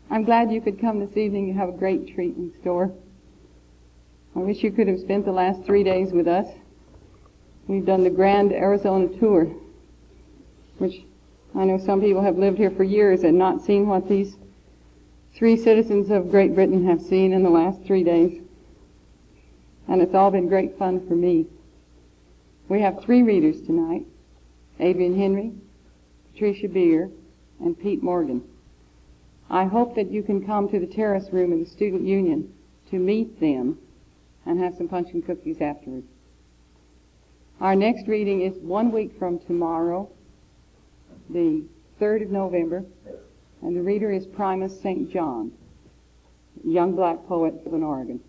I'm glad you could come this evening. You have a great treat in store. I wish you could have spent the last 3 days with us. We've done the Grand Arizona Tour, which I know some people have lived here for years and not seen what these 3 citizens of Great Britain have seen in the last 3 days. And it's all been great fun for me. We have 3 readers tonight: Adrian Henry, Patricia Beer, and Pete Morgan. I hope that you can come to the terrace room in the Student Union to meet them and have some punch and cookies afterwards. Our next reading is 1 week from tomorrow, the 3rd of November, and the reader is Primus St. John, a young black poet from Oregon.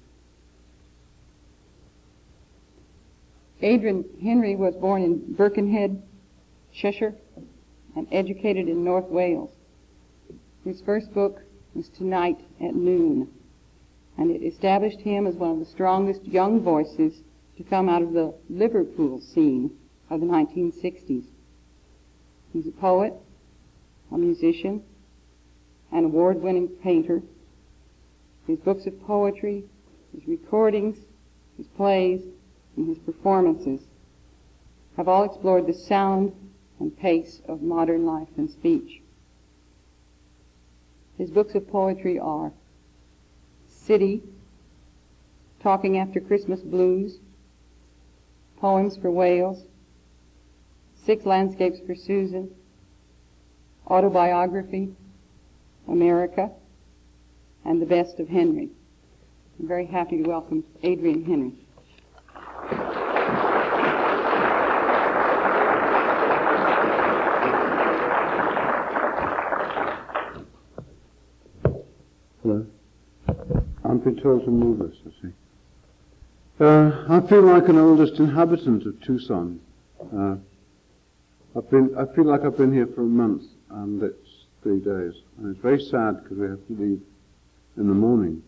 Adrian Henry was born in Birkenhead, Cheshire, and educated in North Wales. His first book was Tonight at Noon, and it established him as one of the strongest young voices to come out of the Liverpool scene of the 1960s. He's a poet, a musician, an award-winning painter. His books of poetry, his recordings, his plays, and his performances have all explored the sound and pace of modern life and speech. His books of poetry are City, Talking After Christmas Blues, Poems for Wales, 6 Landscapes for Susan, Autobiography, America, and The Best of Henry. I'm very happy to welcome Adrian Henry. Hello. I've been told to move this, I see. I feel like an oldest inhabitant of Tucson. I feel like I've been here for a month, and it's 3 days. And it's very sad because we have to leave in the morning.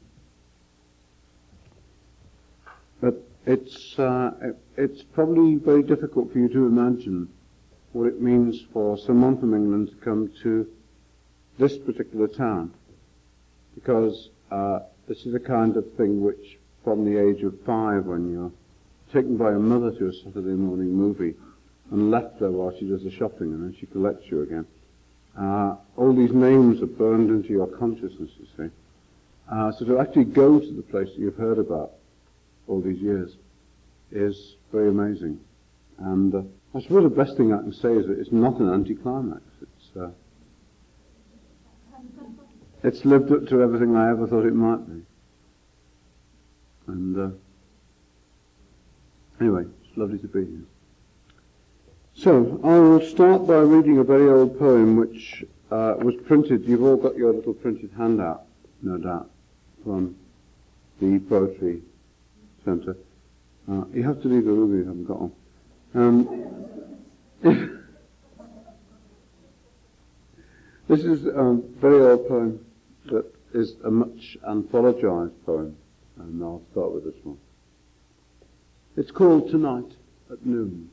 But it's probably very difficult for you to imagine what it means for someone from England to come to this particular town, because this is a kind of thing which, from the age of 5, when you're taken by your mother to a Saturday morning movie and left there while she does the shopping and then she collects you again, all these names are burned into your consciousness, you see. So to actually go to the place that you've heard about all these years is very amazing. And I suppose the best thing I can say is that it's not an anticlimax. It's lived up to everything I ever thought it might be. And anyway, it's lovely to be here. So, I will start by reading a very old poem which was printed. You've all got your little printed handout, no doubt, from the Poetry Centre. You have to leave the room if you haven't got one. This is a very old poem that is a much anthologized poem, and I'll start with this one. It's called Tonight at Noon.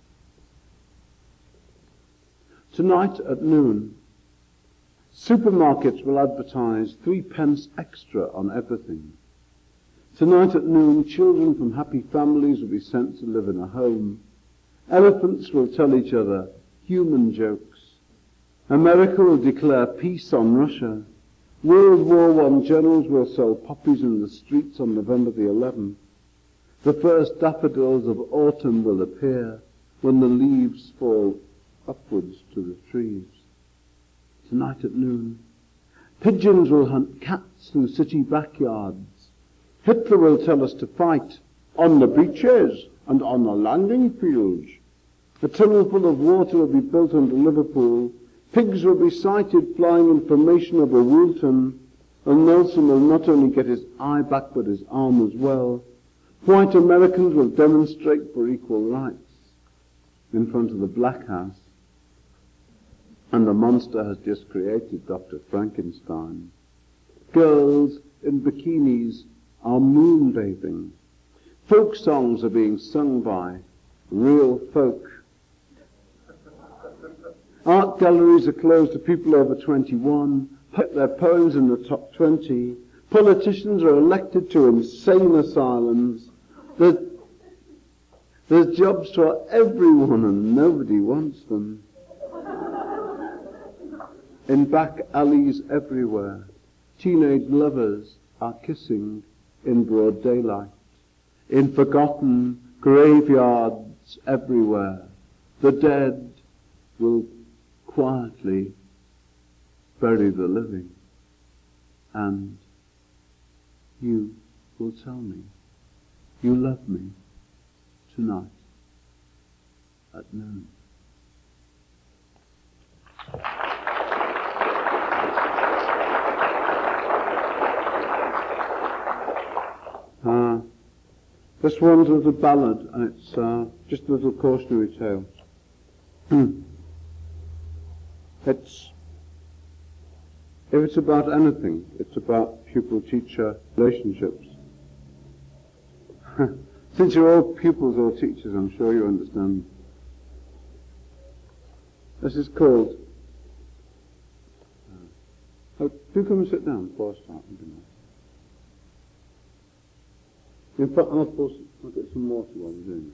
Tonight at noon, supermarkets will advertise 3p extra on everything. Tonight at noon, children from happy families will be sent to live in a home. Elephants will tell each other human jokes. America will declare peace on Russia. World War I generals will sell poppies in the streets on November the 11th. The first daffodils of autumn will appear when the leaves fall upwards to the trees. Tonight at noon, pigeons will hunt cats through city backyards. Hitler will tell us to fight on the beaches and on the landing fields. A tunnel full of water will be built under Liverpool. Pigs will be sighted flying in formation over Woolton, and Nelson will not only get his eye back but his arm as well. White Americans will demonstrate for equal rights in front of the Black House, and the monster has just created Dr. Frankenstein. Girls in bikinis are moonbathing. Folk songs are being sung by real folk. Art galleries are closed to people over 21. Put their poems in the top 20. Politicians are elected to insane asylums. There's jobs for everyone and nobody wants them. In back alleys everywhere, teenage lovers are kissing in broad daylight. In forgotten graveyards everywhere, the dead will quietly bury the living, and you will tell me you love me tonight at noon. This one's a little ballad, and it's just a little cautionary tale. If it's about anything, it's about pupil-teacher relationships. Since you're all pupils or teachers, I'm sure you understand. This is called... do come and sit down before I start. In fact, I'll get some water while I'm doing it.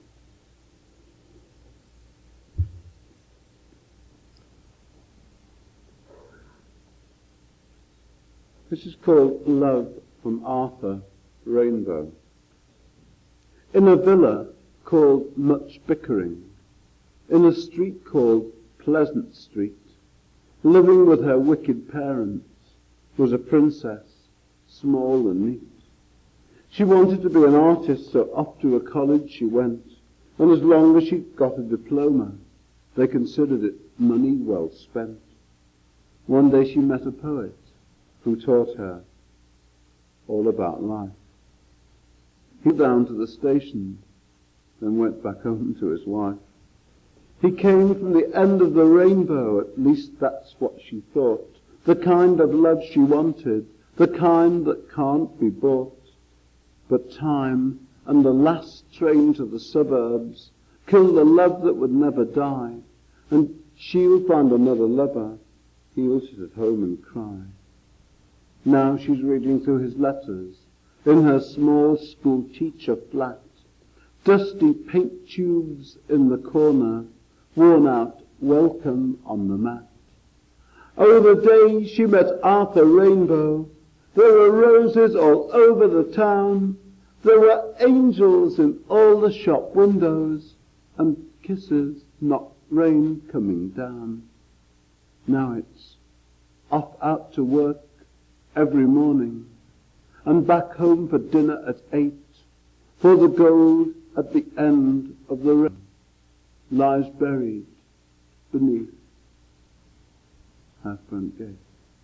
This is called Love from Arthur Rainbow. In a villa called Much Bickering, in a street called Pleasant Street, living with her wicked parents, was a princess, small and neat. She wanted to be an artist, so off to a college she went, and as long as she got a diploma, they considered it money well spent. One day she met a poet who taught her all about life. He went down to the station, then went back home to his wife. He came from the end of the rainbow, at least that's what she thought, the kind of love she wanted, the kind that can't be bought. But time and the last train to the suburbs killed the love that would never die, and she'll find another lover. He'll sit at home and cry. Now she's reading through his letters in her small school teacher flat. Dusty paint tubes in the corner, worn out welcome on the mat. Oh, the day she met Arthur Rainbow, there were roses all over the town. There were angels in all the shop windows, and kisses, not rain coming down. Now it's off out to work every morning, and back home for dinner at 8, for the gold at the end of the rain lies buried beneath her front gate.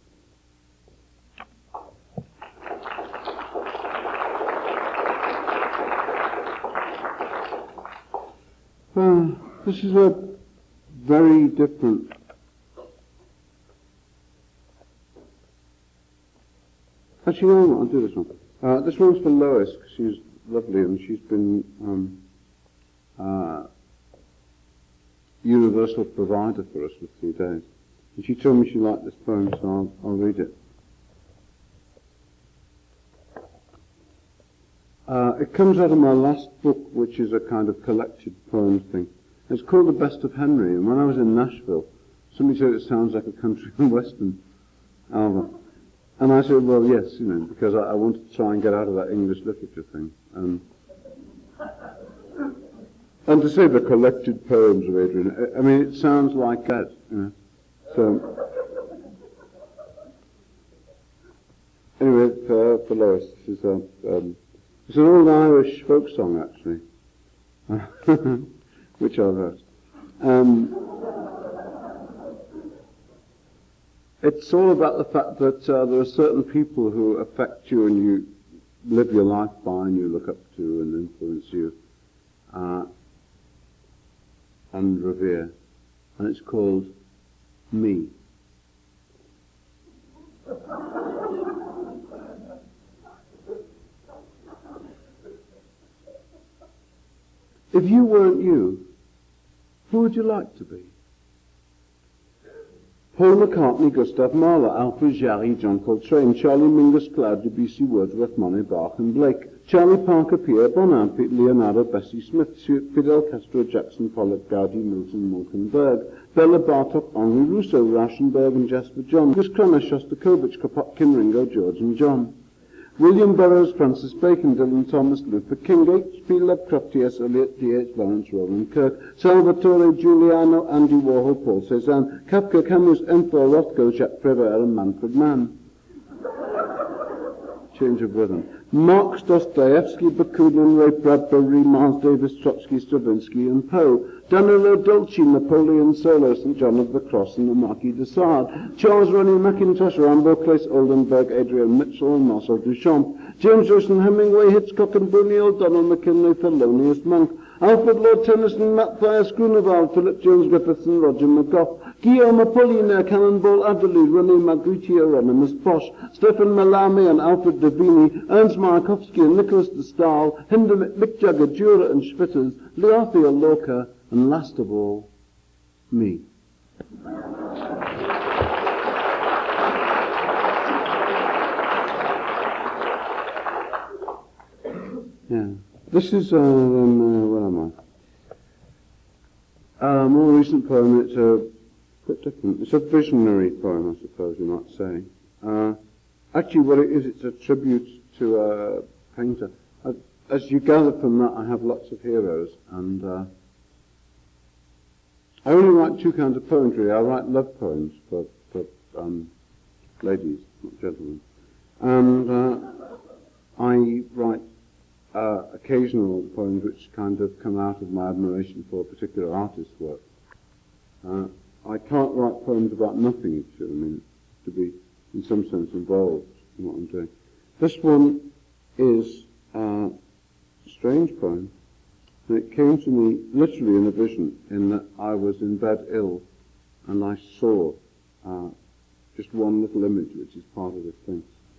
This is a very different... Actually, no, I'll do this one. This one's for Lois, because she's lovely, and she's been universal provider for us for 3 days. And she told me she liked this poem, so I'll read it. It comes out of my last book, which is a kind of collected poems thing. It's called The Best of Henry, and when I was in Nashville, somebody said it sounds like a country and western album. And I said, well, yes, because I wanted to try and get out of that English literature thing. And to say the collected poems of Adrian, I mean, it sounds like that, So, anyway, for Lois, this is it's an old Irish folk song, actually, which I wrote. It's all about the fact that there are certain people who affect you and you live your life by and you look up to and influence you and revere. And it's called Me. If you weren't you, who would you like to be? Paul McCartney, Gustav Mahler, Alfred Jarry, John Coltrane, Charlie Mingus, Claude Debussy, Wordsworth, Monet, Bach and Blake, Charlie Parker, Pierre Bonin, Leonardo, Bessie Smith, Fidel Castro, Jackson Pollock, Gaudi, Milton, Malcolm Berg, Bela Bartok, Henri Rousseau, Rauschenberg and Jasper John, Gus Cronner, Shostakovich, Kropotkin, Ringo, George and John. William Burroughs, Francis Bacon, Dylan Thomas, Luther King, H.P. Lovecraft, T.S. Eliot, D.H. Lawrence, Roland Kirk, Salvatore Giuliano, Andy Warhol, Paul Cézanne, Kafka, Camus, Ensor, Rothko, Jacques Prévert and Manfred Mann. Change of rhythm. Marx, Dostoevsky, Bakunin, Ray Bradbury, Miles Davis, Trotsky, Stravinsky and Poe. Danilo Dolci, Napoleon Solo, St. John of the Cross and the Marquis de Sade. Charles Ronnie McIntosh, Rambo, Claes Oldenburg, Adrian Mitchell and Marcel Duchamp. James Joyce and Hemingway, Hitchcock and Buñuel, Donald McKinley, Thelonious Monk. Alfred Lord Tennyson, Matthias Grunewald, Philip Jones Griffiths and Roger McGough. Guillaume Apollinaire, Cannonball Adderley, René Magritte, Hieronymus Bosch, Stefan Mallarmé and Alfred Davini, Ernst Mayakovsky and Nicholas de Stael, Hindemith, Mick Jagger, Dürer and Schwitters, Leothea Lorca, and last of all, me. Yeah. This is, where am I? A more recent poem. It's a bit different. It's a visionary poem, I suppose you might say. Actually, what it is, it's a tribute to a painter. As you gather from that, I have lots of heroes, and I only write two kinds of poetry. I write love poems for ladies, not gentlemen, and I write occasional poems which kind of come out of my admiration for a particular artist's work. I can't write poems about nothing, I mean, to be in some sense involved in what I'm doing. This one is a strange poem, and it came to me literally in a vision, in that I was in bed ill and I saw just one little image which is part of this thing.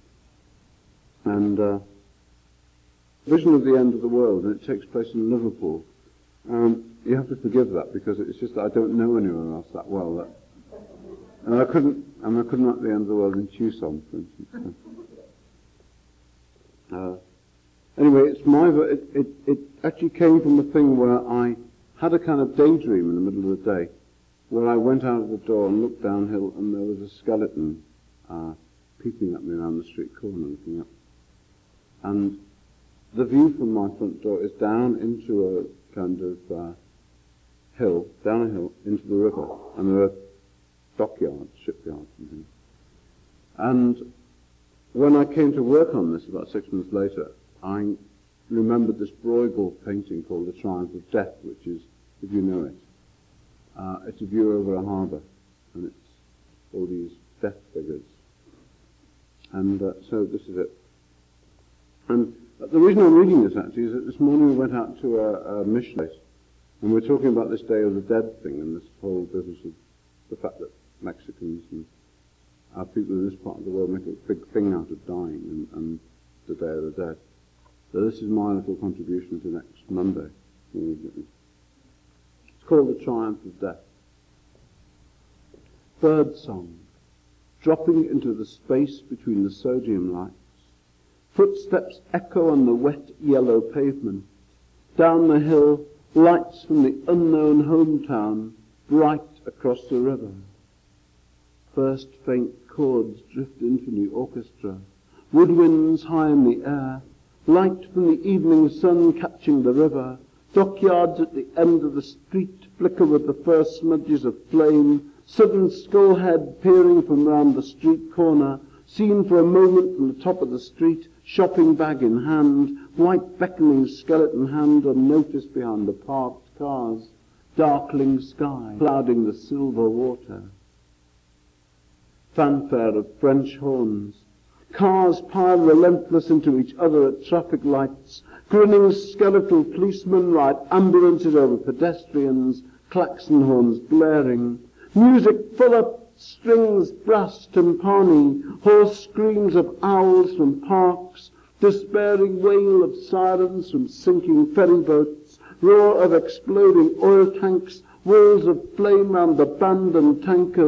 And vision of the end of the world, and it takes place in Liverpool. You have to forgive that, because it's just that I don't know anyone else that well. And I couldn't write the end of the world in Tucson, for instance. Anyway, it actually came from a thing where I had a kind of daydream in the middle of the day, where I went out of the door and looked downhill, and there was a skeleton peeping at me around the street corner, looking up. And the view from my front door is down into a kind of hill, down a hill, into the river, and there are dockyards, shipyards and things. And when I came to work on this about 6 months later, I remembered this Bruegel painting called The Triumph of Death, which is, if you know it, it's a view over a harbour, and it's all these death figures. And so this is it. And the reason I'm reading this actually is that this morning we went out to a mission place, and we're talking about this Day of the Dead thing, and this whole business of the fact that Mexicans and people in this part of the world make a big thing out of dying and the Day of the Dead. So this is my little contribution to next Monday. It's called The Triumph of Death. Bird song, dropping into the space between the sodium lights. Footsteps echo on the wet yellow pavement. Down the hill, lights from the unknown hometown, bright across the river. First faint chords drift into the orchestra. Woodwinds high in the air. Light from the evening sun catching the river. Dockyards at the end of the street flicker with the first smudges of flame. Sudden skullhead peering from round the street corner. Seen for a moment from the top of the street, shopping bag in hand, white beckoning skeleton hand unnoticed behind the parked cars, darkling sky, clouding the silver water. Fanfare of French horns. Cars pile relentless into each other at traffic lights. Grinning skeletal policemen ride ambulances over pedestrians, klaxon horns blaring. Music full up strings, brass, timpani, hoarse screams of owls from parks, despairing wail of sirens from sinking ferry boats, roar of exploding oil tanks, walls of flame round abandoned tankers,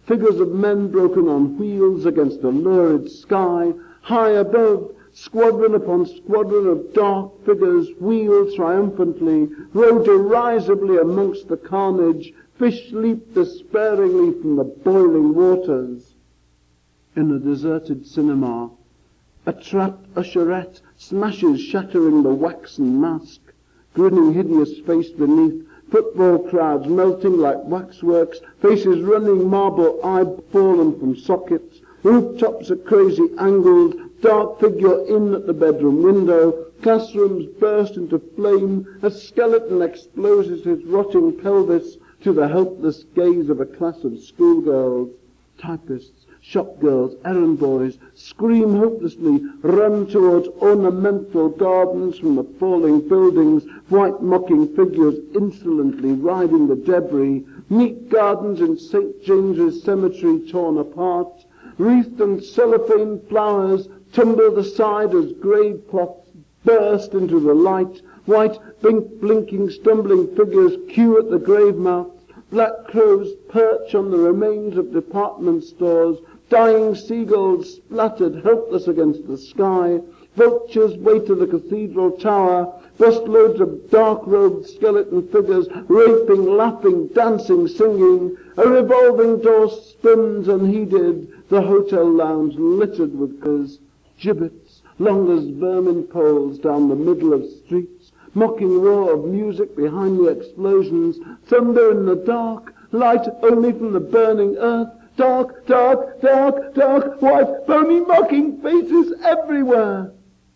figures of men broken on wheels against a lurid sky. High above, squadron upon squadron of dark figures wheel triumphantly, row derisively amongst the carnage. Fish leap despairingly from the boiling waters. In a deserted cinema, a trapped usherette smashes, shattering the waxen mask. Grinning hideous face beneath, football crowds melting like waxworks, faces running, marble eye fallen from sockets, rooftops at crazy angles, dark figure in at the bedroom window, classrooms burst into flame, a skeleton exposes his rotting pelvis to the helpless gaze of a class of schoolgirls. Typists, shop girls, errand boys scream hopelessly, run towards ornamental gardens from the falling buildings, white mocking figures insolently riding the debris, meet gardens in St. James's Cemetery torn apart, wreathed in cellophane flowers tumbled aside as grave plots burst into the light, white blinking stumbling figures queue at the grave mouths, black crows perch on the remains of department stores, dying seagulls splattered helpless against the sky, vultures wait at the cathedral tower, busloads of dark-robed skeleton figures raping, laughing, dancing, singing. A revolving door spins unheeded, the hotel lounge littered with cars, gibbets long as vermin poles down the middle of streets, mocking roar of music behind the explosions, thunder in the dark, light only from the burning earth, dark, dark, dark, dark, white, bony mocking faces everywhere.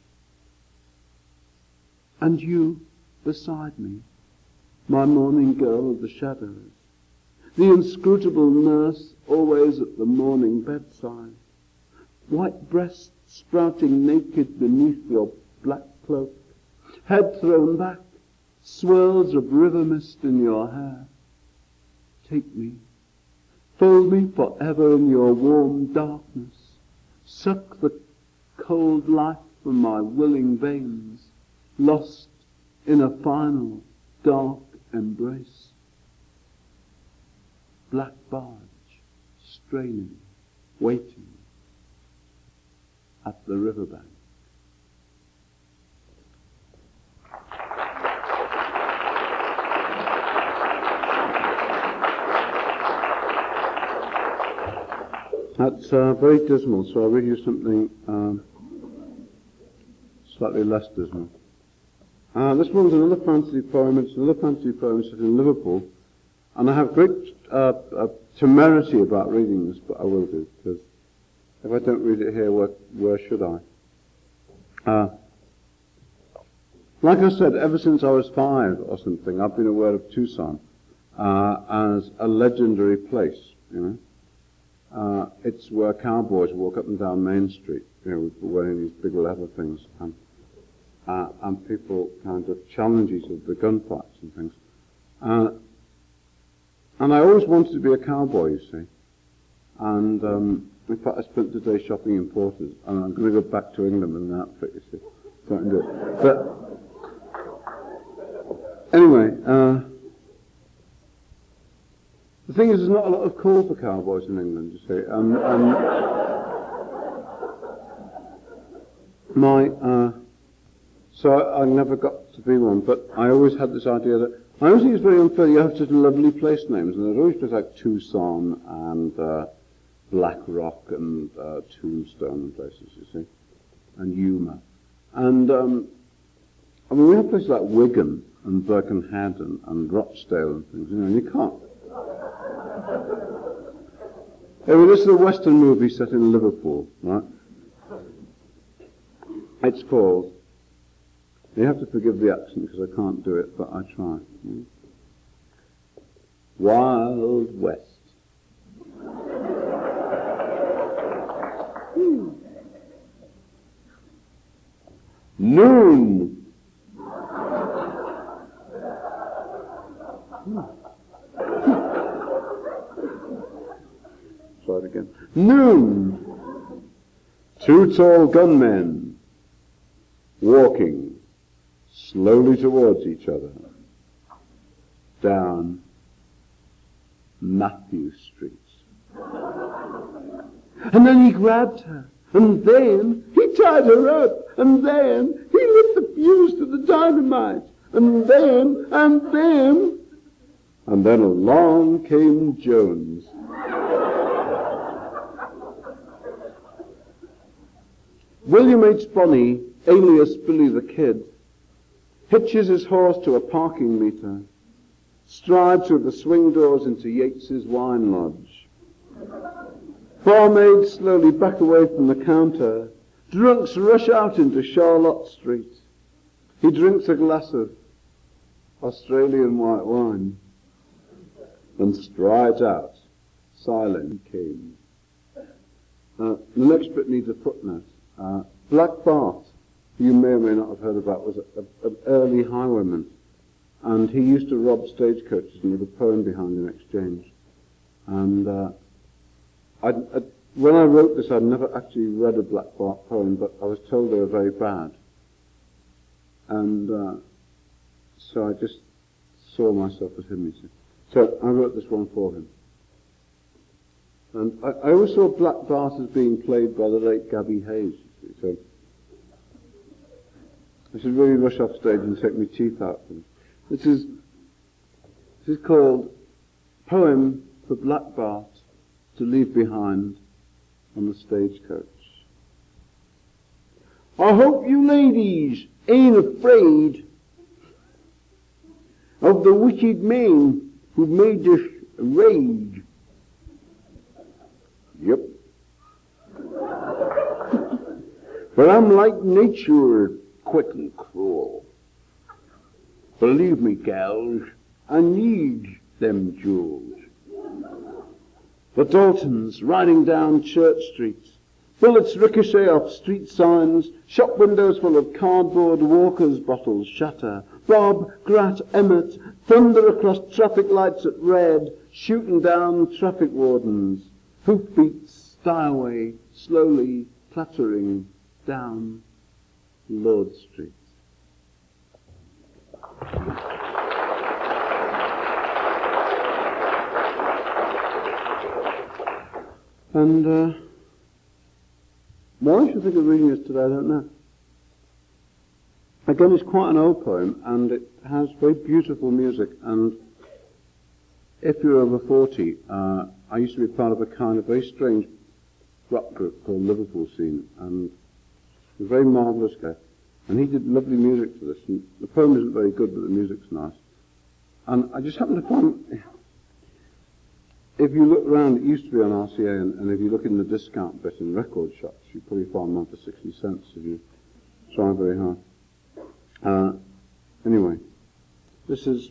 And you beside me, my morning girl of the shadows, the inscrutable nurse always at the morning bedside, white breasts sprouting naked beneath your black cloak, head thrown back, swirls of river mist in your hair. Take me, fold me forever in your warm darkness, suck the cold life from my willing veins, lost in a final dark embrace. Black barge, straining, waiting at the riverbank. That's very dismal, so I'll read you something slightly less dismal. This one's another fantasy poem. It's another fantasy poem set in Liverpool, and I have great temerity about reading this, but I will do, because if I don't read it here, where should I? Like I said, ever since I was 5 or something, I've been aware of Tucson as a legendary place, you know. It's where cowboys walk up and down Main Street, you know, wearing these big leather things, and people kind of challenge each other with gunfights and things. And I always wanted to be a cowboy, you see. And in fact, I spent the day shopping in Porter's, and I'm going to go back to England in an outfit, you see. So I can do it. But anyway, the thing is, there's not a lot of call for cowboys in England, you see. So I never got to be one, but I always had this idea that, I always think it's very unfair, you have such lovely place names, and there's always places like Tucson and Black Rock and Tombstone and places, you see, and Yuma. And, I mean, we have places like Wigan and Birkenhead and Rochdale and things, you know, and you can't. Anyway, this is a Western movie set in Liverpool, right? It's called, you have to forgive the accent because I can't do it, but I try. Wild West. Noon. Try it again. Noon. 2 tall gunmen walking slowly towards each other down Matthew Street. And then he grabbed her, and then he tied her up, and then he lit the fuse to the dynamite, and then along came Jones. William H. Bonney, alias Billy the Kid, hitches his horse to a parking meter, strides through the swing doors into Yates's wine lodge. Barmaids slowly back away from the counter. Drunks rush out into Charlotte Street. He drinks a glass of Australian white wine and strides out, silent king. The next bit needs a footnote. Black Bart, who you may or may not have heard about, was an early highwayman, and he used to rob stagecoaches and with a poem behind in exchange. And when I wrote this, I'd never actually read a Black Bart poem, but I was told they were very bad. And so I just saw myself as him, you see. So I wrote this one for him. And I always saw Black Bart as being played by the late Gabby Hayes, you see. So I should really rush off stage and take my teeth out for this. This is called Poem for Black Bart to Leave Behind on the Stagecoach. I hope you ladies ain't afraid of the wicked men who made this rage. Yep. But I'm like nature, quick and cruel. Believe me, gals, I need them jewels. The Daltons riding down Church Street. Bullets ricochet off street signs. Shop windows full of cardboard Walker's bottles shatter. Bob, Grat, Emmett thunder across traffic lights at red, shooting down traffic wardens. Hoofbeats die away, slowly clattering down Lord Street. And why I should think of reading this today, I don't know. Again, it's quite an old poem, and it has very beautiful music. And if you're over 40, I used to be part of a kind of very strange rock group called Liverpool Scene, and he was a very marvellous guy. And he did lovely music for this. And the poem isn't very good, but the music's nice. And I just happened to find, if you look around, it used to be on RCA, and if you look in the discount bit in record shops, you probably find one for 60 cents if you try very hard. Anyway, this is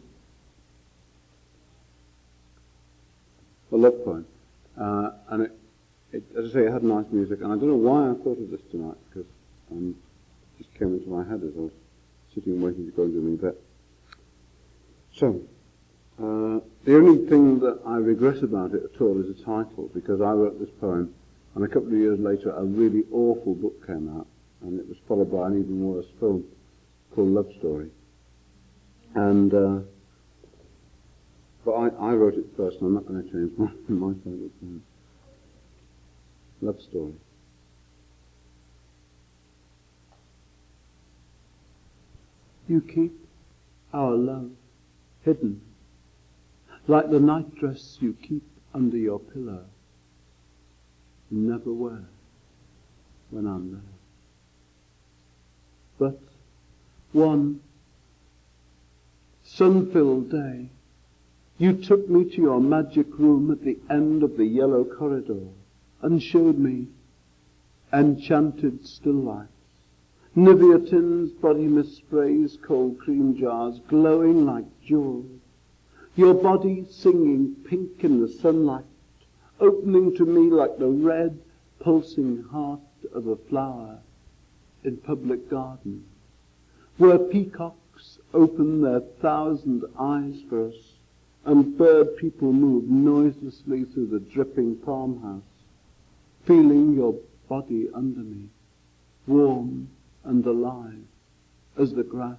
a love poem. And it, as I say, it had nice music, and I don't know why I thought of this tonight, because it just came into my head as I was sitting waiting to go and do my bit. So, the only thing that I regret about it at all is the title, because I wrote this poem, and a couple of years later a really awful book came out, and it was followed by an even worse film called Love Story. And but I wrote it first, and I'm not going to change my favourite poem. Love Story. You keep our love hidden, like the nightdress you keep under your pillow. You never wear when I'm there. But one sun-filled day, you took me to your magic room at the end of the yellow corridor and showed me enchanted still lifes, Nivea tins, body mist sprays, cold cream jars glowing like jewels, your body singing pink in the sunlight, opening to me like the red, pulsing heart of a flower in public garden, where peacocks open their 1,000 eyes for us, and bird people move noiselessly through the dripping farmhouse, feeling your body under me, warm and alive as the grass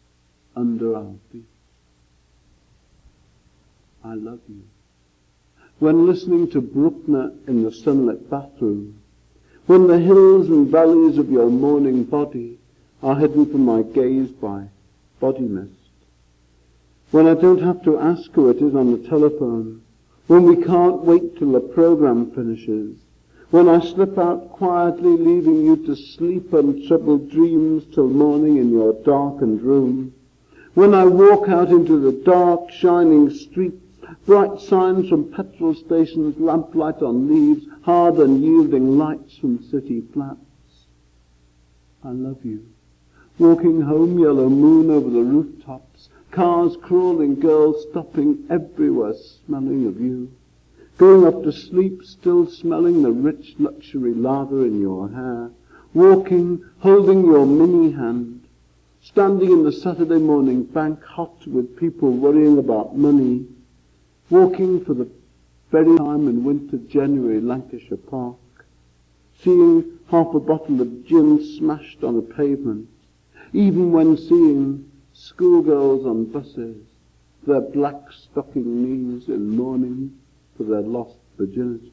under our feet. I love you. when listening to Bruckner in the sunlit bathroom, when the hills and valleys of your morning body are hidden from my gaze by body mist, when I don't have to ask who it is on the telephone, when we can't wait till the program finishes, when I slip out quietly, leaving you to sleep on troubled dreams till morning in your darkened room, when I walk out into the dark, shining streets, bright signs from petrol stations, lamplight on leaves, hard unyielding lights from city flats. I love you. Walking home, yellow moon over the rooftops, cars crawling, girls stopping everywhere, smelling of you. Going up to sleep, still smelling the rich luxury lather in your hair. Walking, holding your mini hand. Standing in the Saturday morning bank, hot with people worrying about money. Walking for the very time in winter January Lancashire Park. Seeing half a bottle of gin smashed on a pavement. Even when seeing schoolgirls on buses, their black stocking knees in mourning for their lost virginity.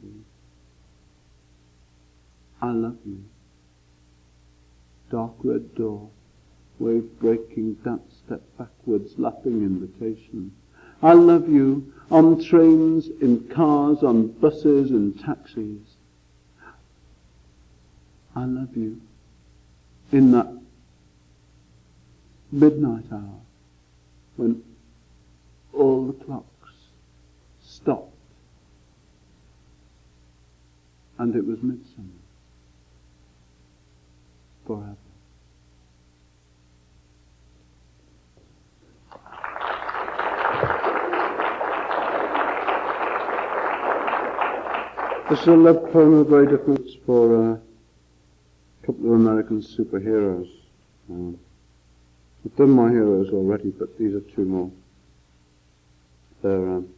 I love you. Dark red door, wave breaking, dance step backwards, lapping invitation. I love you on trains, in cars, on buses and taxis. I love you in that midnight hour when all the clocks stopped and it was midsummer forever. This is a love poem of very difference for a couple of American superheroes. I've done my heroes already, but these are two more. They're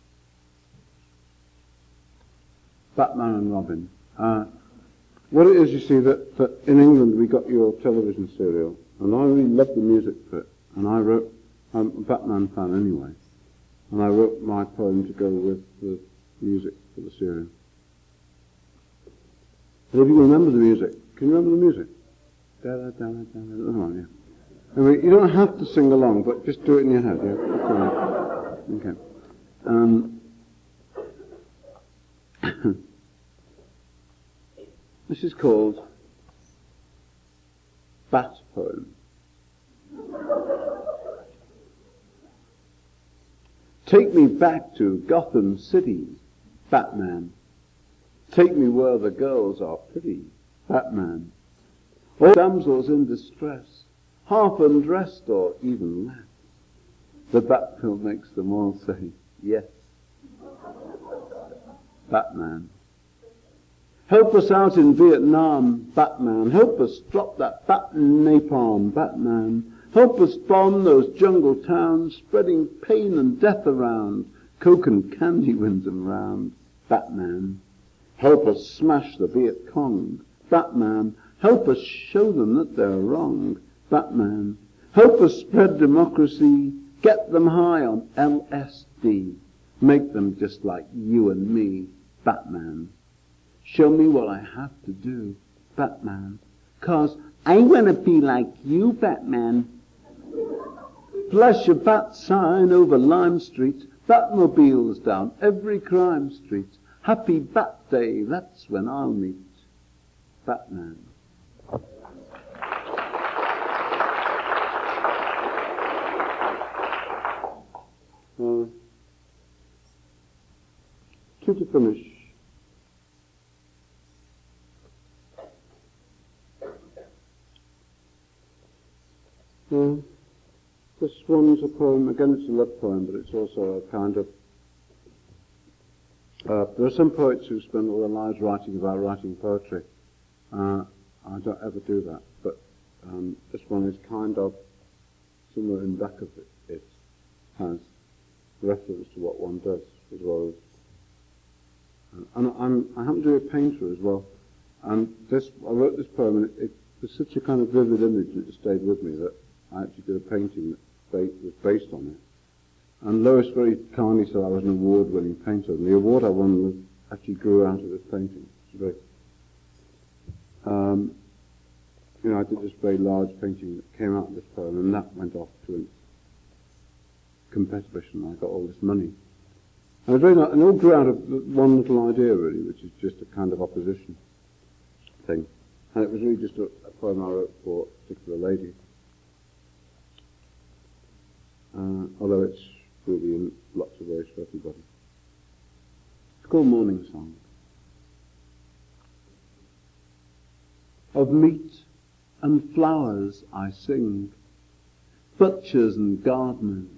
Batman and Robin. What it is, you see, that in England we got your television serial, and I really loved the music for it, and I wrote, I'm a Batman fan anyway, and I wrote my poem to go with the music for the serial. And if you remember the music, can you remember the music? Yeah. Anyway, you don't have to sing along, but just do it in your head, yeah? Okay. This is called Bat Poem. Take me back to Gotham City, Batman. Take me where the girls are pretty, Batman. All damsels in distress, half undressed or even less. The bat pill makes them all say, yes. Batman. Help us out in Vietnam, Batman. Help us drop that bat napalm, Batman. Help us bomb those jungle towns, spreading pain and death around. Coke and candy wins them round, Batman. Help us smash the Viet Cong, Batman. Help us show them that they're wrong, Batman. Help us spread democracy, get them high on LSD. Make them just like you and me, Batman. Show me what I have to do, Batman. 'Cause I wanna be like you, Batman. Flash a bat sign over Lime Street, Batmobiles down every crime street. Happy Bat Day, that's when I'll meet Batman. Two to finish. This one's a poem, again it's a love poem, but it's also a kind of, there are some poets who spend all their lives writing about writing poetry. I don't ever do that, but this one is kind of, somewhere in the back of it has reference to what one does, as well as, and I happen to be a painter as well, and I wrote this poem, and it was such a kind of vivid image that it stayed with me that I actually did a painting that was based on it. And Lois very kindly said I was an award-winning painter, and the award I won actually grew out of this painting. I did this very large painting that came out of this poem, and that went off to a competition. I got all this money. And it was very nice, and it all grew out of one little idea, really, which is just a kind of opposition thing. And it was really just a poem I wrote for a particular lady. Although it's really in lots of ways for everybody. It's called Morning Song. Of meat and flowers I sing, butchers and gardeners.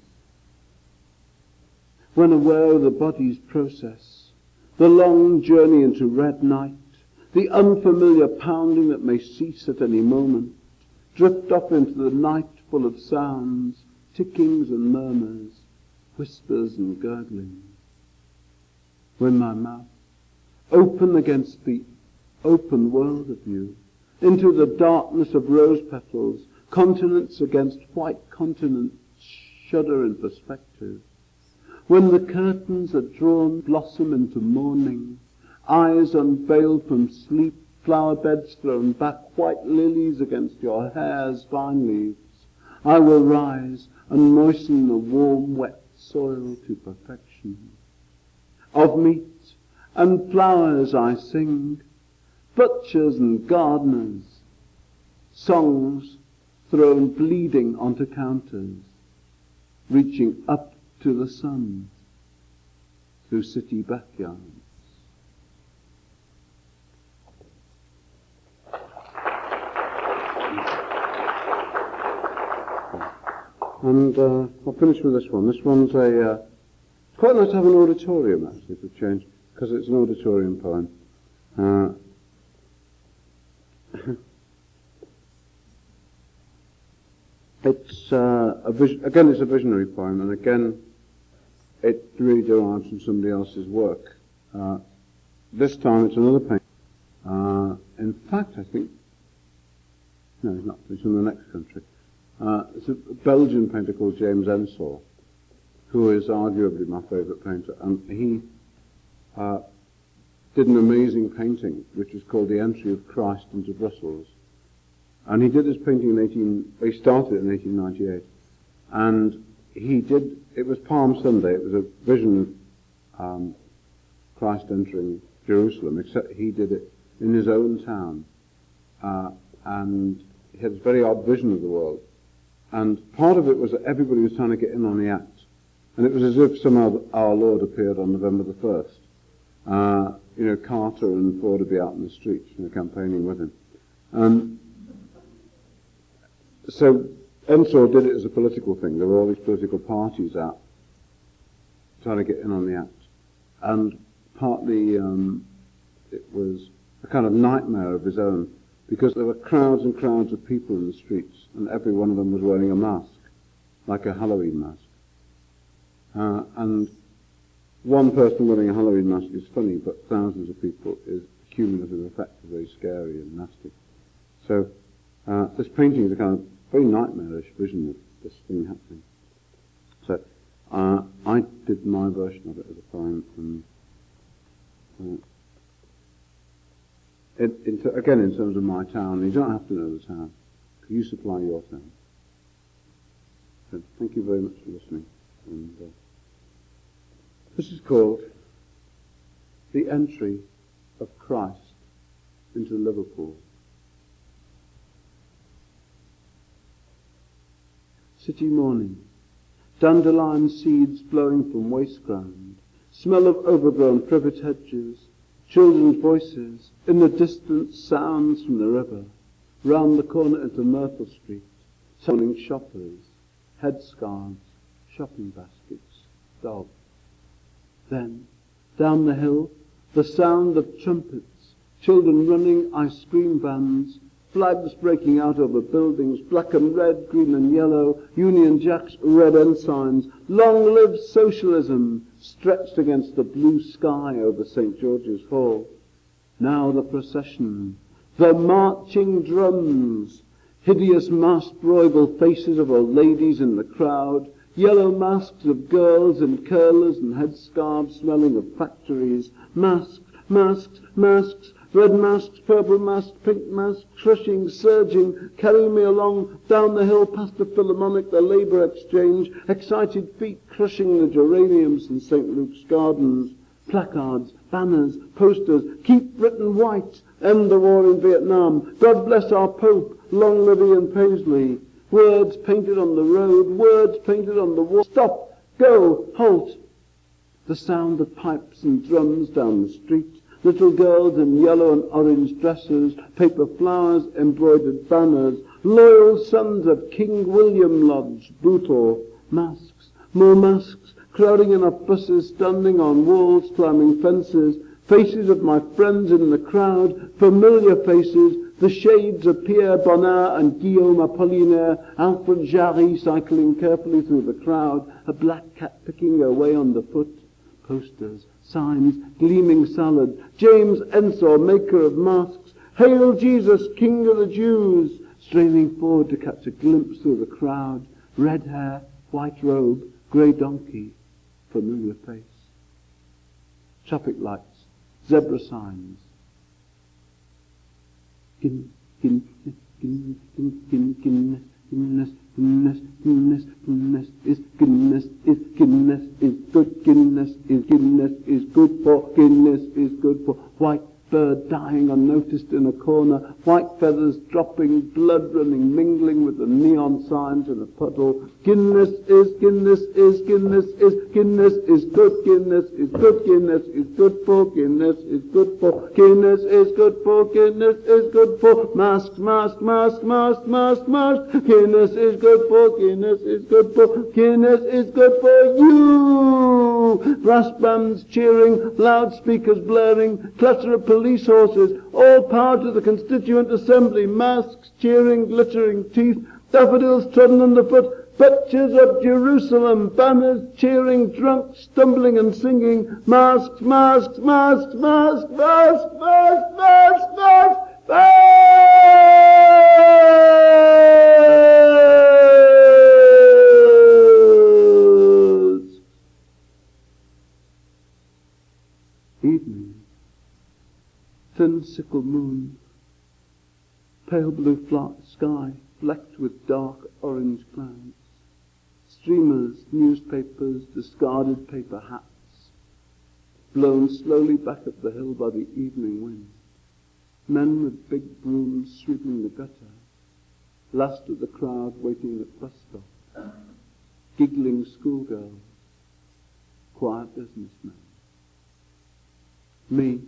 When aware of the body's process, the long journey into red night, the unfamiliar pounding that may cease at any moment, drift off into the night full of sounds, tickings and murmurs, whispers and gurglings. When my mouth, open against the open world of you, into the darkness of rose petals, continents against white continents shudder in perspective. When the curtains are drawn, blossom into morning, eyes unveiled from sleep, flower beds thrown back, white lilies against your hair's vine leaves, I will rise and moisten the warm, wet soil to perfection. Of meat and flowers I sing, butchers and gardeners, songs thrown bleeding onto counters, reaching up to the sun through city backyards. And I'll finish with this one. This one's it's quite nice to have an auditorium, actually, for change, because it's an auditorium poem. It's again, it's a visionary poem, and again, it really derives from somebody else's work. This time, it's another painting. In fact, I think no, it's not. It's from the next country. It's a Belgian painter called James Ensor, who is arguably my favourite painter, and he did an amazing painting, which is called The Entry of Christ into Brussels. And he did this painting he started it in 1898, and it was Palm Sunday, it was a vision of Christ entering Jerusalem, except he did it in his own town, and he had this very odd vision of the world. And part of it was that everybody was trying to get in on the act, and it was as if somehow our Lord appeared on November the 1st. Carter and Ford would be out in the streets, campaigning with him. And so Ensor did it as a political thing. There were all these political parties out trying to get in on the act. And partly it was a kind of nightmare of his own, because there were crowds and crowds of people in the streets, and every one of them was wearing a mask, like a Halloween mask. And one person wearing a Halloween mask is funny, but thousands of people is a cumulative effect, very scary and nasty. So this painting is a kind of very nightmarish vision of this thing happening. So I did my version of it as a poem, and again, in terms of my town, you don't have to know the town. You supply your town. So thank you very much for listening. And this is called The Entry of Christ into Liverpool. City morning, dandelion seeds blowing from waste ground, smell of overgrown privet hedges, children's voices, in the distance sounds from the river, round the corner into Myrtle Street, summoning shoppers, headscarves, shopping baskets, dogs. Then, down the hill, the sound of trumpets, children running, ice cream vans, flags breaking out over buildings, black and red, green and yellow, Union Jacks, red ensigns, long live socialism, stretched against the blue sky over St. George's Hall. Now the procession, the marching drums, hideous masked royal faces of old ladies in the crowd, Yellow masks of girls in curlers and headscarves smelling of factories. Masks, masks, masks. Red masks, purple masks, pink masks, crushing, surging, carrying me along down the hill past the Philharmonic, the Labour Exchange, excited feet crushing the geraniums in St. Luke's Gardens. Placards, banners, posters, keep Britain white, end the war in Vietnam, God bless our Pope, long live Ian Paisley. Words painted on the road, words painted on the wall. Stop, go, halt. The sound of pipes and drums down the street. Little girls in yellow and orange dresses, paper flowers, embroidered banners, loyal sons of King William Lodge, Bootle, masks, more masks, crowding in off buses, standing on walls, climbing fences, faces of my friends in the crowd, familiar faces, the shades of Pierre Bonnard and Guillaume Apollinaire, Alfred Jarry cycling carefully through the crowd, a black cat picking her way on the foot, posters, signs, gleaming salad, James Ensor, maker of masks, Hail Jesus, King of the Jews, straining forward to catch a glimpse through the crowd, red hair, white robe, grey donkey, familiar face. Traffic lights, zebra signs. Guinness is goodness is good, Guinness is good for, Guinness is good for. White bird dying unnoticed in a corner, white feathers dropping, blood running, mingling with the neon signs in a puddle. Guinness is good, Guinness is good, Guinness is good for, Guinness is good for, Guinness is good for, Guinness is good for. Mask, mask, mask, mask, mask, mask. Guinness is good for, Guinness is good for, Guinness is good for you. Brass bands cheering, loudspeakers blaring, clutter of police horses, all powered to the Constituent Assembly, masks cheering, glittering teeth, daffodils trodden underfoot, butchers of Jerusalem, banners cheering, drunk, stumbling and singing, masks, masks, masks, masks, masks, masks, masks, masks, Evening. Thin sickle moon, pale blue sky flecked with dark orange clouds, streamers, newspapers, discarded paper hats, blown slowly back up the hill by the evening wind, men with big brooms sweeping the gutter, last of the crowd waiting at bus stop, giggling schoolgirls, quiet businessmen. Me,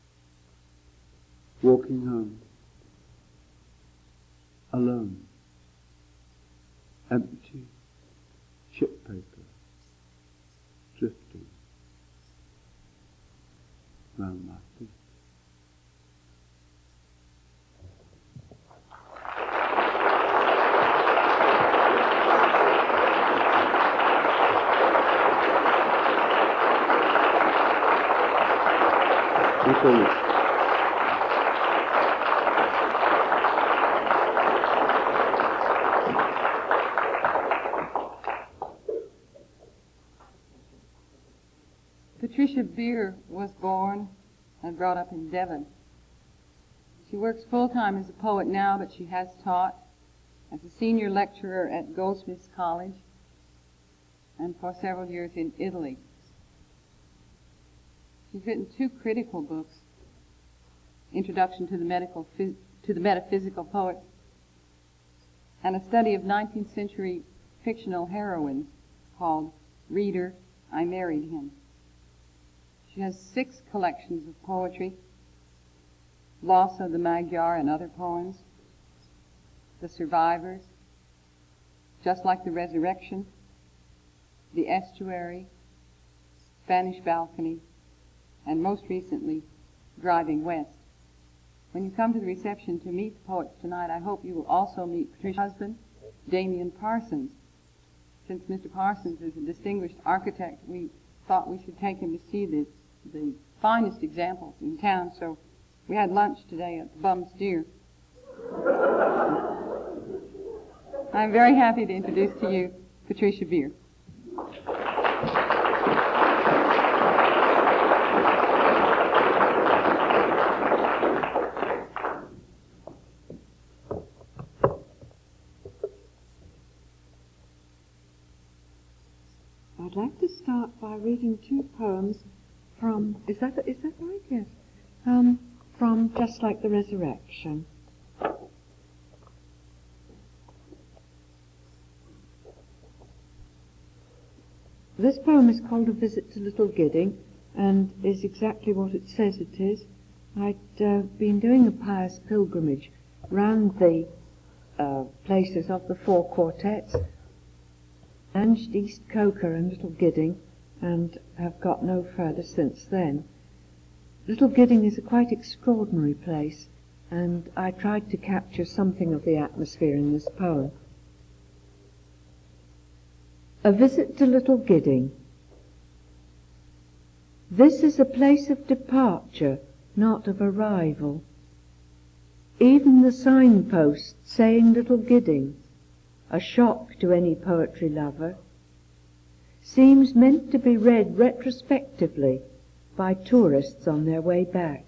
walking home, alone, empty, chip paper, drifting round my feet. Patricia Beer was born and brought up in Devon. She works full-time as a poet now, but she has taught as a senior lecturer at Goldsmiths College and for several years in Italy. She's written 2 critical books, Introduction to the Metaphysical Poet, and a study of 19th century fictional heroines called Reader, I Married Him. She has 6 collections of poetry, Loss of the Magyar and Other Poems, The Survivors, Just Like the Resurrection, The Estuary, Spanish Balcony, and most recently, Driving West. When you come to the reception to meet the poets tonight, I hope you will also meet Patricia's husband, Damian Parsons. Since Mr. Parsons is a distinguished architect, we thought we should take him to see the finest examples in town, so we had lunch today at the Bum Steer. I'm very happy to introduce to you Patricia Beer. I'd like to start by reading two poems from, is that right? Yes. From Just Like the Resurrection. This poem is called A Visit to Little Gidding, and is exactly what it says it is. I'd been doing a pious pilgrimage round the places of the four quartets, Anged, East Coker and Little Gidding, and have got no further since then. Little Gidding is a quite extraordinary place, and I tried to capture something of the atmosphere in this poem. A Visit to Little Gidding. This is a place of departure, not of arrival. Even the signpost saying Little Gidding, a shock to any poetry lover, seems meant to be read retrospectively by tourists on their way back.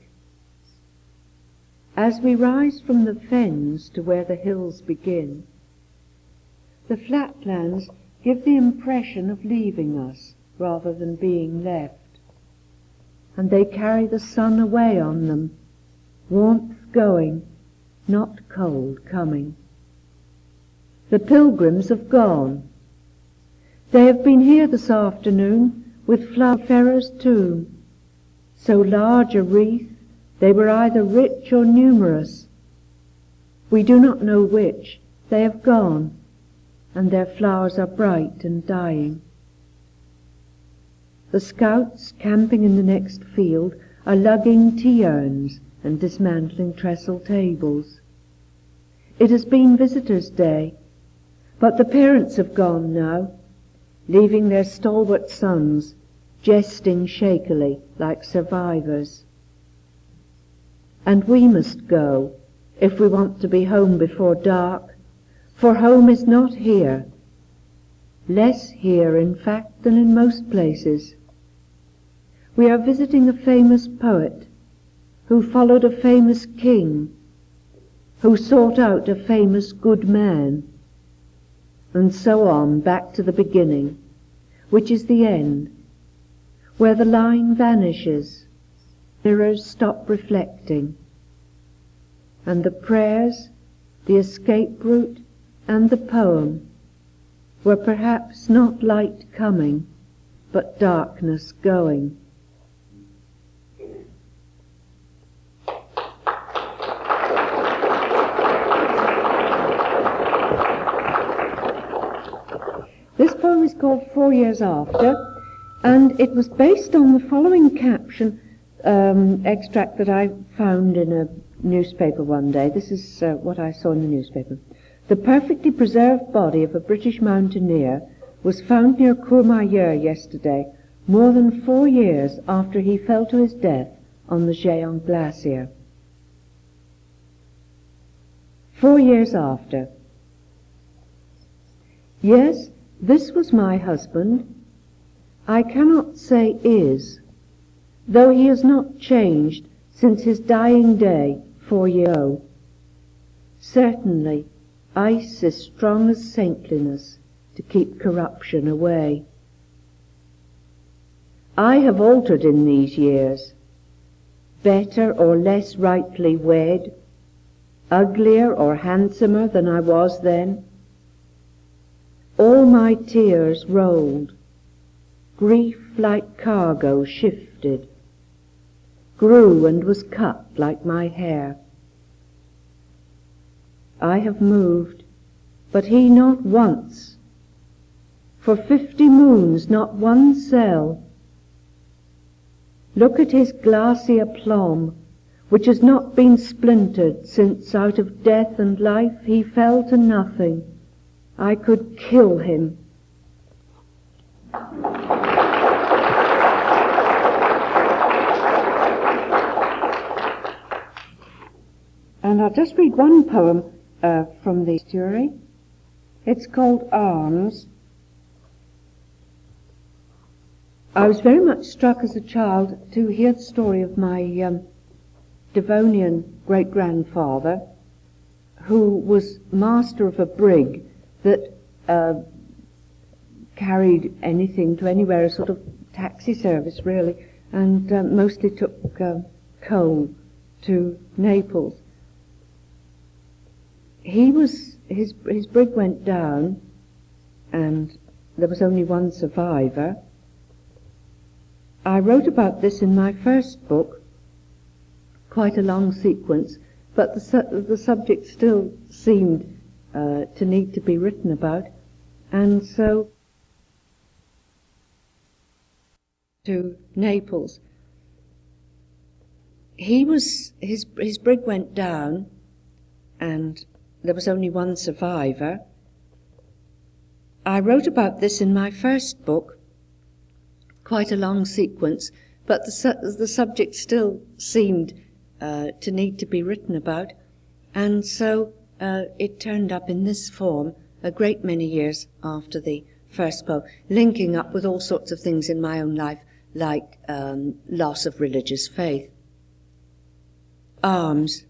As we rise from the fens to where the hills begin, the flatlands give the impression of leaving us rather than being left, and they carry the sun away on them, warmth going, not cold coming. The pilgrims have gone. They have been here this afternoon with Flowerfarer's tomb, so large a wreath they were either rich or numerous. We do not know which. They have gone, and their flowers are bright and dying. The scouts camping in the next field are lugging tea-urns and dismantling trestle tables. It has been Visitors' Day, but the parents have gone now, leaving their stalwart sons jesting shakily like survivors. And we must go if we want to be home before dark, for home is not here, less here in fact than in most places. We are visiting a famous poet who followed a famous king, who sought out a famous good man, and so on back to the beginning, which is the end, where the line vanishes, mirrors stop reflecting, and the prayers, the escape route, and the poem were perhaps not light coming, but darkness going. This poem is called 4 Years After, and it was based on the following caption, extract that I found in a newspaper one day. This is what I saw in the newspaper. The perfectly preserved body of a British mountaineer was found near Courmayeur yesterday, more than 4 years after he fell to his death on the Géant Glacier. 4 years after. Yes, this was my husband. I cannot say is, though he has not changed since his dying day 4 years ago. Certainly, ice is strong as saintliness to keep corruption away. I have altered in these years, better or less rightly wed, uglier or handsomer than I was then. All my tears rolled, grief like cargo shifted, grew and was cut like my hair. I have moved, but he not once, for 50 moons not one cell. Look at his glassy aplomb, which has not been splintered since out of death and life he fell to nothing. I could kill him. And I'll just read one poem from the story. It's called Arms. I was very much struck as a child to hear the story of my Devonian great-grandfather, who was master of a brig that carried anything to anywhere, a sort of taxi service really, and mostly took coal to Naples. His brig went down, and there was only one survivor. I wrote about this in my first book, quite a long sequence, but the subject still seemed to need to be written about, and so to Naples. His brig went down, and there was only one survivor. I wrote about this in my first book, quite a long sequence, but the subject still seemed to need to be written about, and so it turned up in this form a great many years after the first poem, linking up with all sorts of things in my own life, like loss of religious faith. Arms.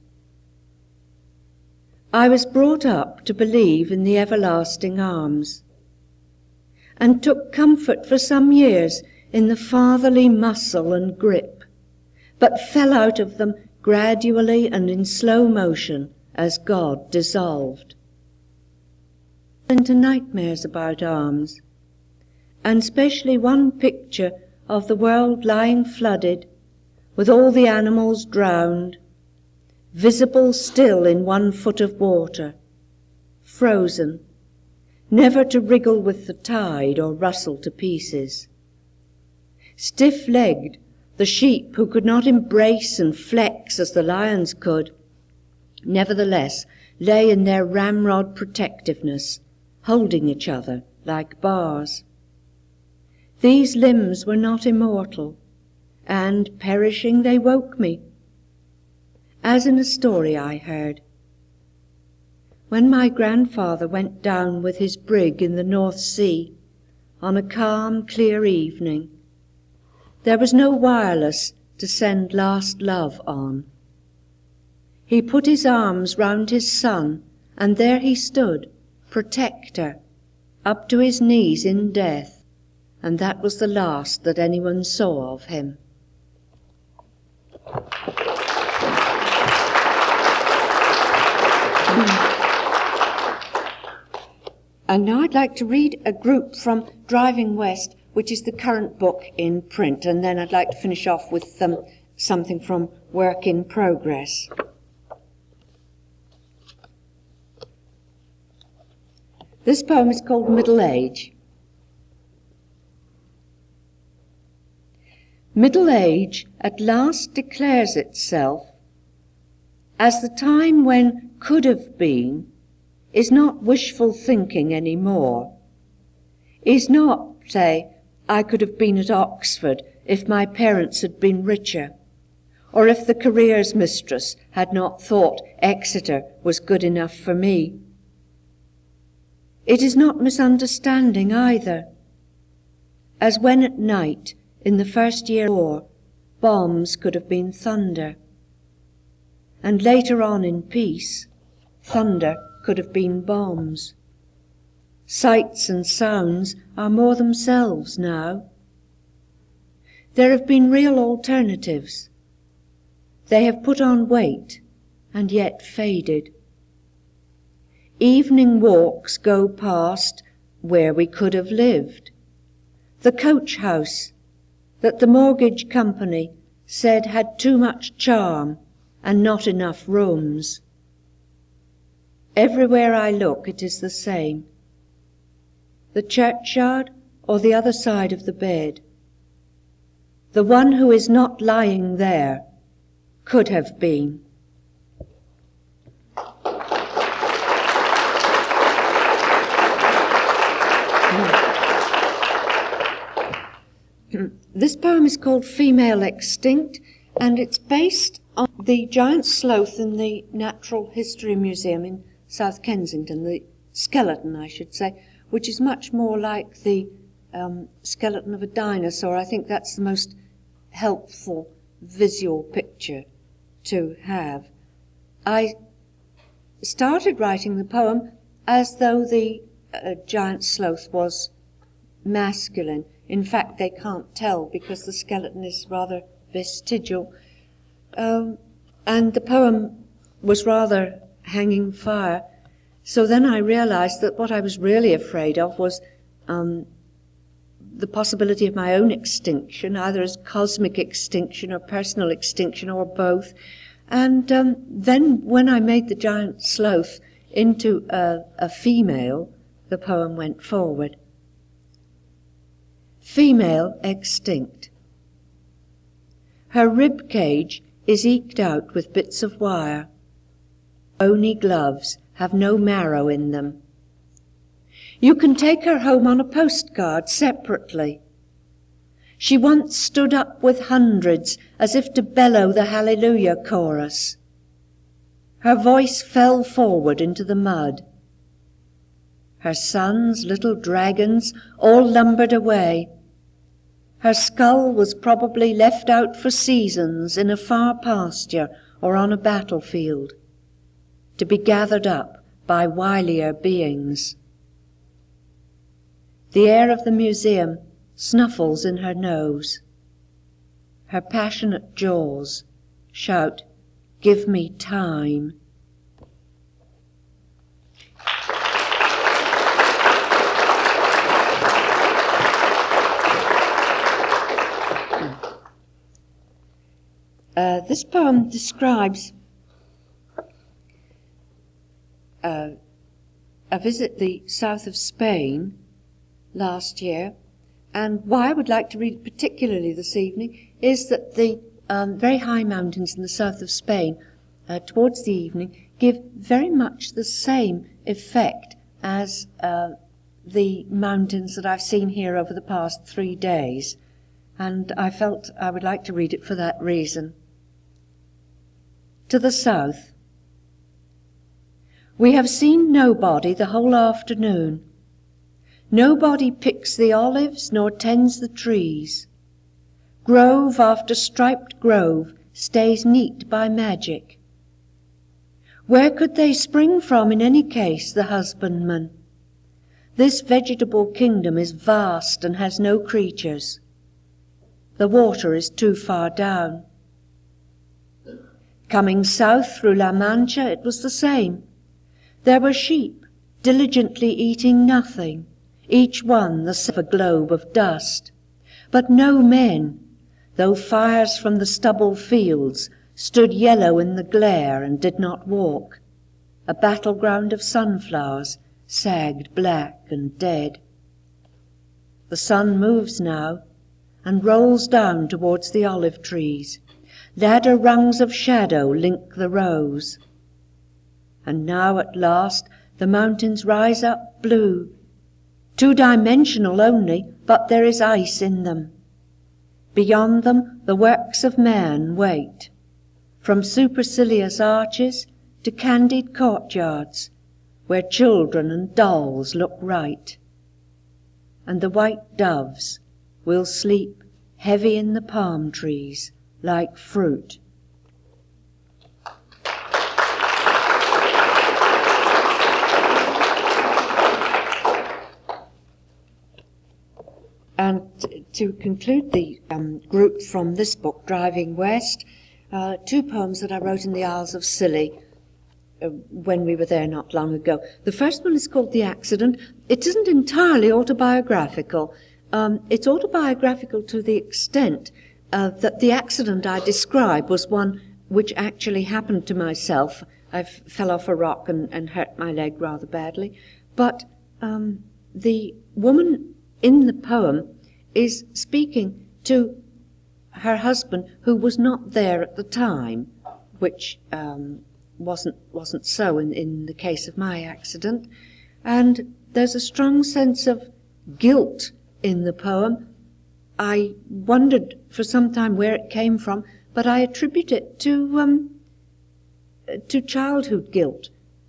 I was brought up to believe in the everlasting arms, and took comfort for some years in the fatherly muscle and grip, but fell out of them gradually and in slow motion as God dissolved. Into nightmares about arms, and specially one picture of the world lying flooded, with all the animals drowned, visible still in 1 foot of water, frozen, never to wriggle with the tide or rustle to pieces. Stiff-legged, the sheep who could not embrace and flex as the lions could, nevertheless lay in their ramrod protectiveness, holding each other like bars. These limbs were not immortal, and, perishing, they woke me, as in a story I heard. When my grandfather went down with his brig in the North Sea, on a calm, clear evening, there was no wireless to send last love on. He put his arms round his son, and there he stood, protector, up to his knees in death, and that was the last that anyone saw of him. And now I'd like to read a group from Driving West, which is the current book in print, and then I'd like to finish off with something from Work in Progress. This poem is called Middle Age. Middle age at last declares itself as the time when could have been is not wishful thinking any more, is not, say, I could have been at Oxford if my parents had been richer, or if the careers mistress had not thought Exeter was good enough for me. It is not misunderstanding either, as when at night in the first year of war bombs could have been thunder, and later on in peace thunder could have been bombs. Sights and sounds are more themselves now. There have been real alternatives. They have put on weight and yet faded. Evening walks go past where we could have lived. The coach house that the mortgage company said had too much charm and not enough rooms. Everywhere I look it is the same. The churchyard or the other side of the bed. The one who is not lying there could have been. This poem is called Female Extinct, and it's based on the giant sloth in the Natural History Museum in South Kensington, the skeleton, I should say, which is much more like the skeleton of a dinosaur. I think that's the most helpful visual picture to have. I started writing the poem as though the giant sloth was masculine. In fact, they can't tell because the skeleton is rather vestigial. And the poem was rather hanging fire. So then I realized that what I was really afraid of was the possibility of my own extinction, either as cosmic extinction or personal extinction or both. And then when I made the giant sloth into a female, the poem went forward. Female extinct. Her rib cage is eked out with bits of wire. Bony gloves have no marrow in them. You can take her home on a postcard separately. She once stood up with hundreds as if to bellow the Hallelujah chorus. Her voice fell forward into the mud. Her sons, little dragons, all lumbered away. Her skull was probably left out for seasons in a far pasture or on a battlefield, to be gathered up by wilier beings. The air of the museum snuffles in her nose. Her passionate jaws shout, "Give me time." This poem describes a visit the south of Spain last year, and why I would like to read it particularly this evening is that the very high mountains in the south of Spain towards the evening give very much the same effect as the mountains that I've seen here over the past 3 days, and I felt I would like to read it for that reason. To the south. We have seen nobody the whole afternoon. Nobody picks the olives nor tends the trees. Grove after striped grove stays neat by magic. Where could they spring from in any case, the husbandman? This vegetable kingdom is vast and has no creatures. The water is too far down. Coming south through La Mancha, it was the same. There were sheep, diligently eating nothing, each one the size of a globe of dust. But no men, though fires from the stubble fields stood yellow in the glare and did not walk. A battleground of sunflowers sagged black and dead. The sun moves now and rolls down towards the olive trees. Ladder rungs of shadow link the rows. And now at last the mountains rise up blue, 2-dimensional only, but there is ice in them. Beyond them the works of man wait, from supercilious arches to candid courtyards, where children and dolls look right. And the white doves will sleep heavy in the palm trees, like fruit. And to conclude the group from this book, Driving West, 2 poems that I wrote in the Isles of Scilly when we were there not long ago. The first one is called The Accident. It isn't entirely autobiographical. It's autobiographical to the extent that the accident I describe was one which actually happened to myself. I fell off a rock and hurt my leg rather badly. But the woman in the poem is speaking to her husband, who was not there at the time, which wasn't so in the case of my accident. And there's a strong sense of guilt in the poem. I wondered for some time where it came from, but I attribute it to childhood guilt.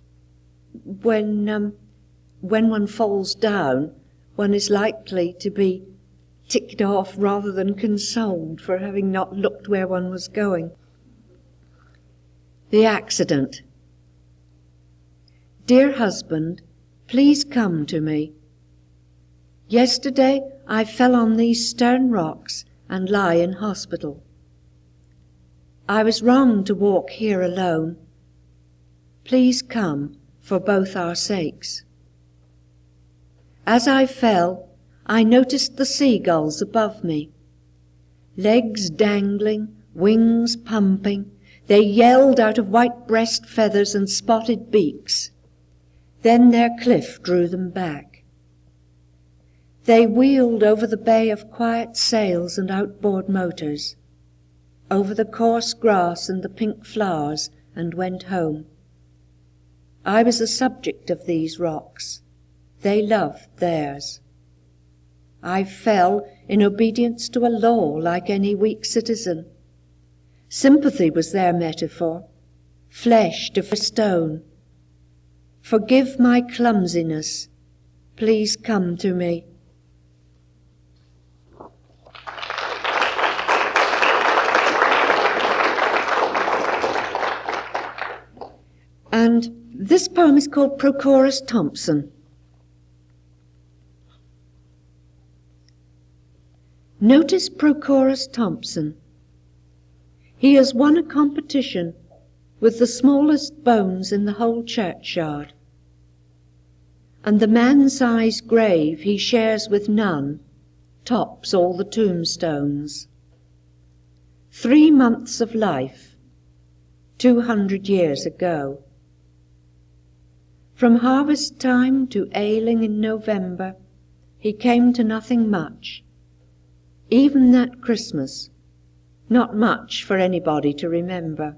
When one falls down, one is likely to be ticked off rather than consoled for having not looked where one was going. The Accident. Dear husband, please come to me. Yesterday I fell on these stern rocks and lie in hospital. I was wrong to walk here alone. Please come for both our sakes. As I fell, I noticed the seagulls above me. Legs dangling, wings pumping, they yelled out of white breast feathers and spotted beaks. Then their cliff drew them back. They wheeled over the bay of quiet sails and outboard motors, over the coarse grass and the pink flowers, and went home. I was the subject of these rocks. They loved theirs. I fell in obedience to a law like any weak citizen. Sympathy was their metaphor, flesh to stone. Forgive my clumsiness. Please come to me. And this poem is called Prochorus Thompson. Notice Prochorus Thompson. He has won a competition with the smallest bones in the whole churchyard, and the man-sized grave he shares with none tops all the tombstones. 3 months of life, 200 years ago. From harvest time to ailing in November, he came to nothing much. Even that Christmas, not much for anybody to remember.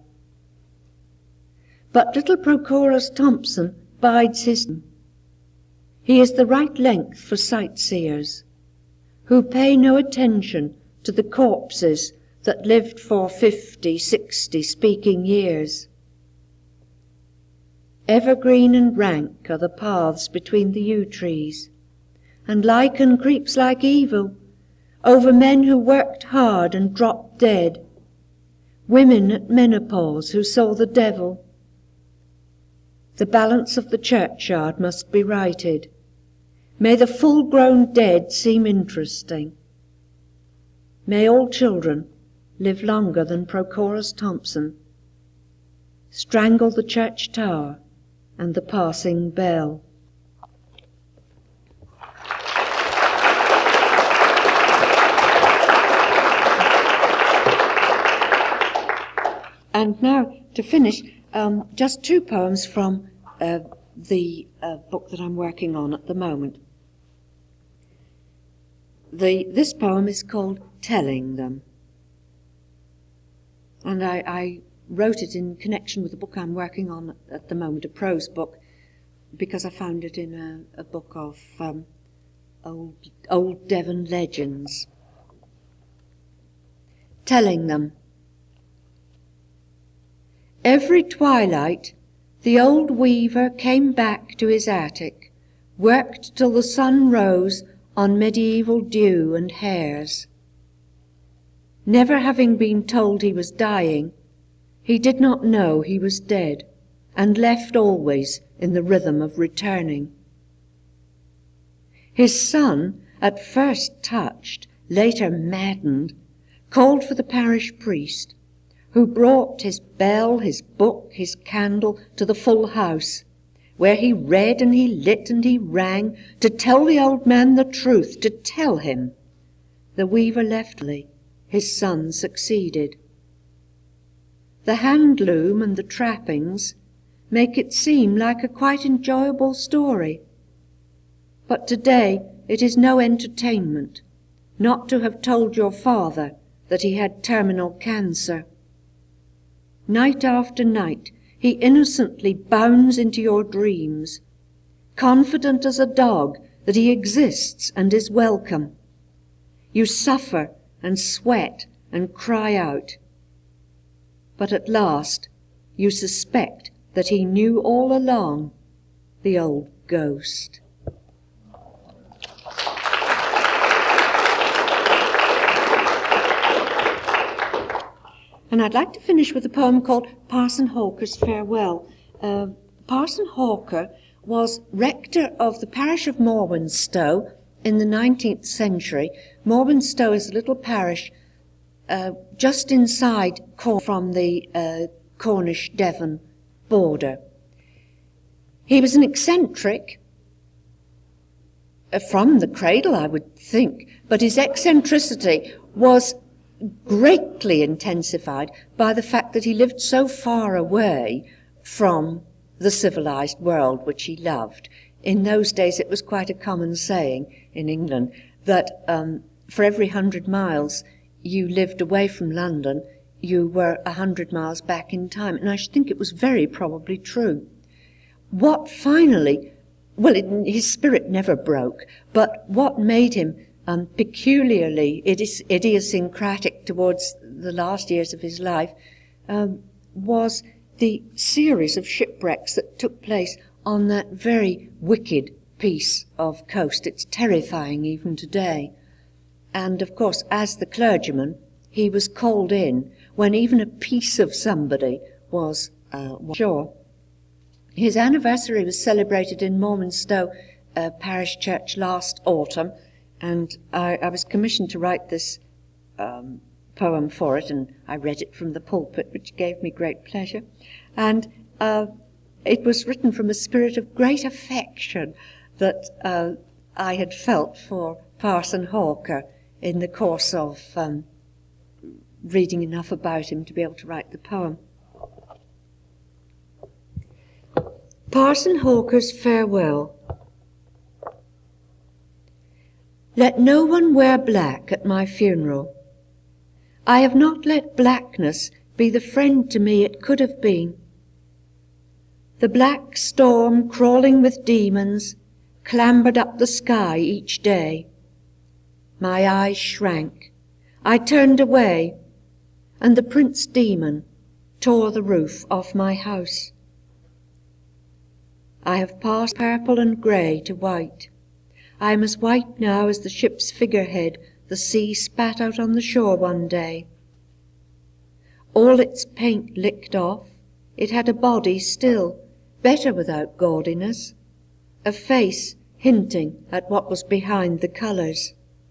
But little Prochorus Thompson bides his time. He is the right length for sightseers, who pay no attention to the corpses that lived for 50, 60 speaking years. Evergreen and rank are the paths between the yew trees, and lichen creeps like evil over men who worked hard and dropped dead, women at menopause who saw the devil. The balance of the churchyard must be righted. May the full-grown dead seem interesting. May all children live longer than Prochorus Thompson. Strangle the church tower and the passing bell. And now, to finish, just 2 poems from the book that I'm working on at the moment. This poem is called Telling Them. And I wrote it in connection with the book I'm working on at the moment, a prose book, because I found it in a book of old Devon legends. Telling Them. Every twilight the old weaver came back to his attic, worked till the sun rose on medieval dew and hares. Never having been told he was dying, he did not know he was dead, and left always in the rhythm of returning. His son, at first touched, later maddened, called for the parish priest, who brought his bell, his book, his candle to the full house, where he read and he lit and he rang, to tell the old man the truth, to tell him. The weaver left early, his son succeeded. The hand loom and the trappings make it seem like a quite enjoyable story. But today it is no entertainment not to have told your father that he had terminal cancer. Night after night he innocently bounds into your dreams, confident as a dog that he exists and is welcome. You suffer and sweat and cry out. But at last you suspect that he knew all along, the old ghost. And I'd like to finish with a poem called Parson Hawker's Farewell. Parson Hawker was rector of the parish of Morwenstow in the 19th century, Morwenstow is a little parish just inside from the Cornish-Devon border. He was an eccentric from the cradle, I would think, but his eccentricity was greatly intensified by the fact that he lived so far away from the civilized world, which he loved. In those days, it was quite a common saying in England that for every 100 miles you lived away from London, you were 100 miles back in time. And I should think it was very probably true. What finally, his spirit never broke, but what made him peculiarly idiosyncratic towards the last years of his life was the series of shipwrecks that took place on that very wicked piece of coast. It's terrifying even today. And of course, as the clergyman, he was called in when even a piece of somebody was ashore. His anniversary was celebrated in Morwenstow Parish Church last autumn, and I was commissioned to write this poem for it, and I read it from the pulpit, which gave me great pleasure. And it was written from a spirit of great affection that I had felt for Parson Hawker in the course of reading enough about him to be able to write the poem. Parson Hawker's Farewell. Let no one wear black at my funeral. I have not let blackness be the friend to me it could have been. The black storm, crawling with demons, clambered up the sky each day. My eyes shrank. I turned away, and the prince demon tore the roof off my house. I have passed purple and grey to white. I am as white now as the ship's figurehead the sea spat out on the shore one day. All its paint licked off, it had a body still, better without gaudiness, a face hinting at what was behind the colours.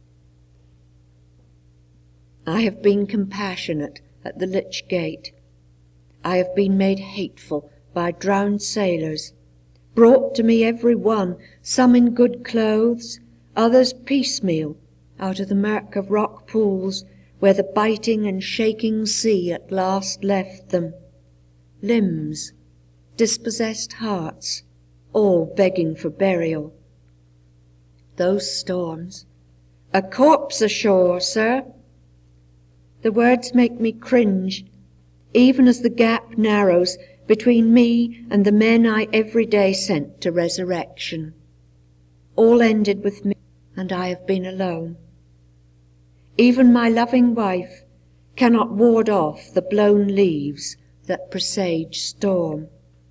I have been compassionate at the Lich Gate. I have been made hateful by drowned sailors, brought to me every one, some in good clothes, others piecemeal, out of the murk of rock pools, where the biting and shaking sea at last left them. Limbs, dispossessed hearts, all begging for burial. Those storms. A corpse ashore, sir. The words make me cringe, even as the gap narrows between me and the men I every day sent to resurrection. All ended with me, and I have been alone. Even my loving wife cannot ward off the blown leaves that presage storm.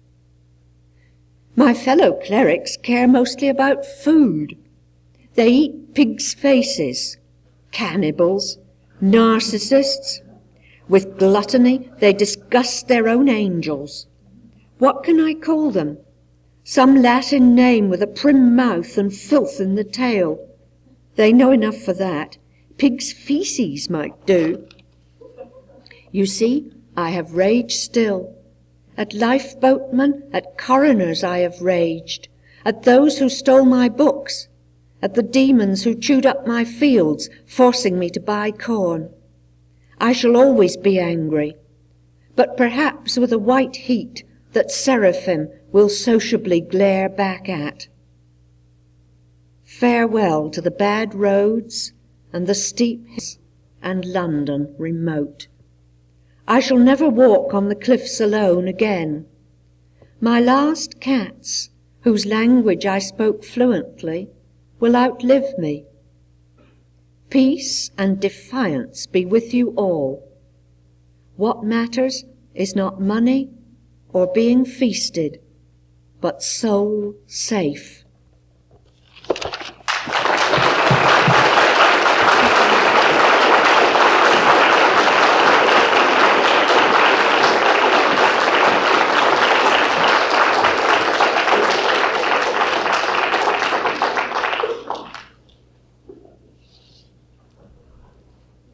My fellow clerics care mostly about food. They eat pigs' faces, cannibals, narcissists. With gluttony they disgust their own angels. What can I call them? Some Latin name with a prim mouth and filth in the tail. They know enough for that. Pig's feces might do. You see, I have raged still. At lifeboatmen, at coroners I have raged. At those who stole my books. At the demons who chewed up my fields, forcing me to buy corn. I shall always be angry, but perhaps with a white heat that seraphim will sociably glare back at. Farewell to the bad roads and the steep hills and London remote. I shall never walk on the cliffs alone again. My last cats, whose language I spoke fluently, will outlive me. Peace and defiance be with you all. What matters is not money or being feasted, but soul safe.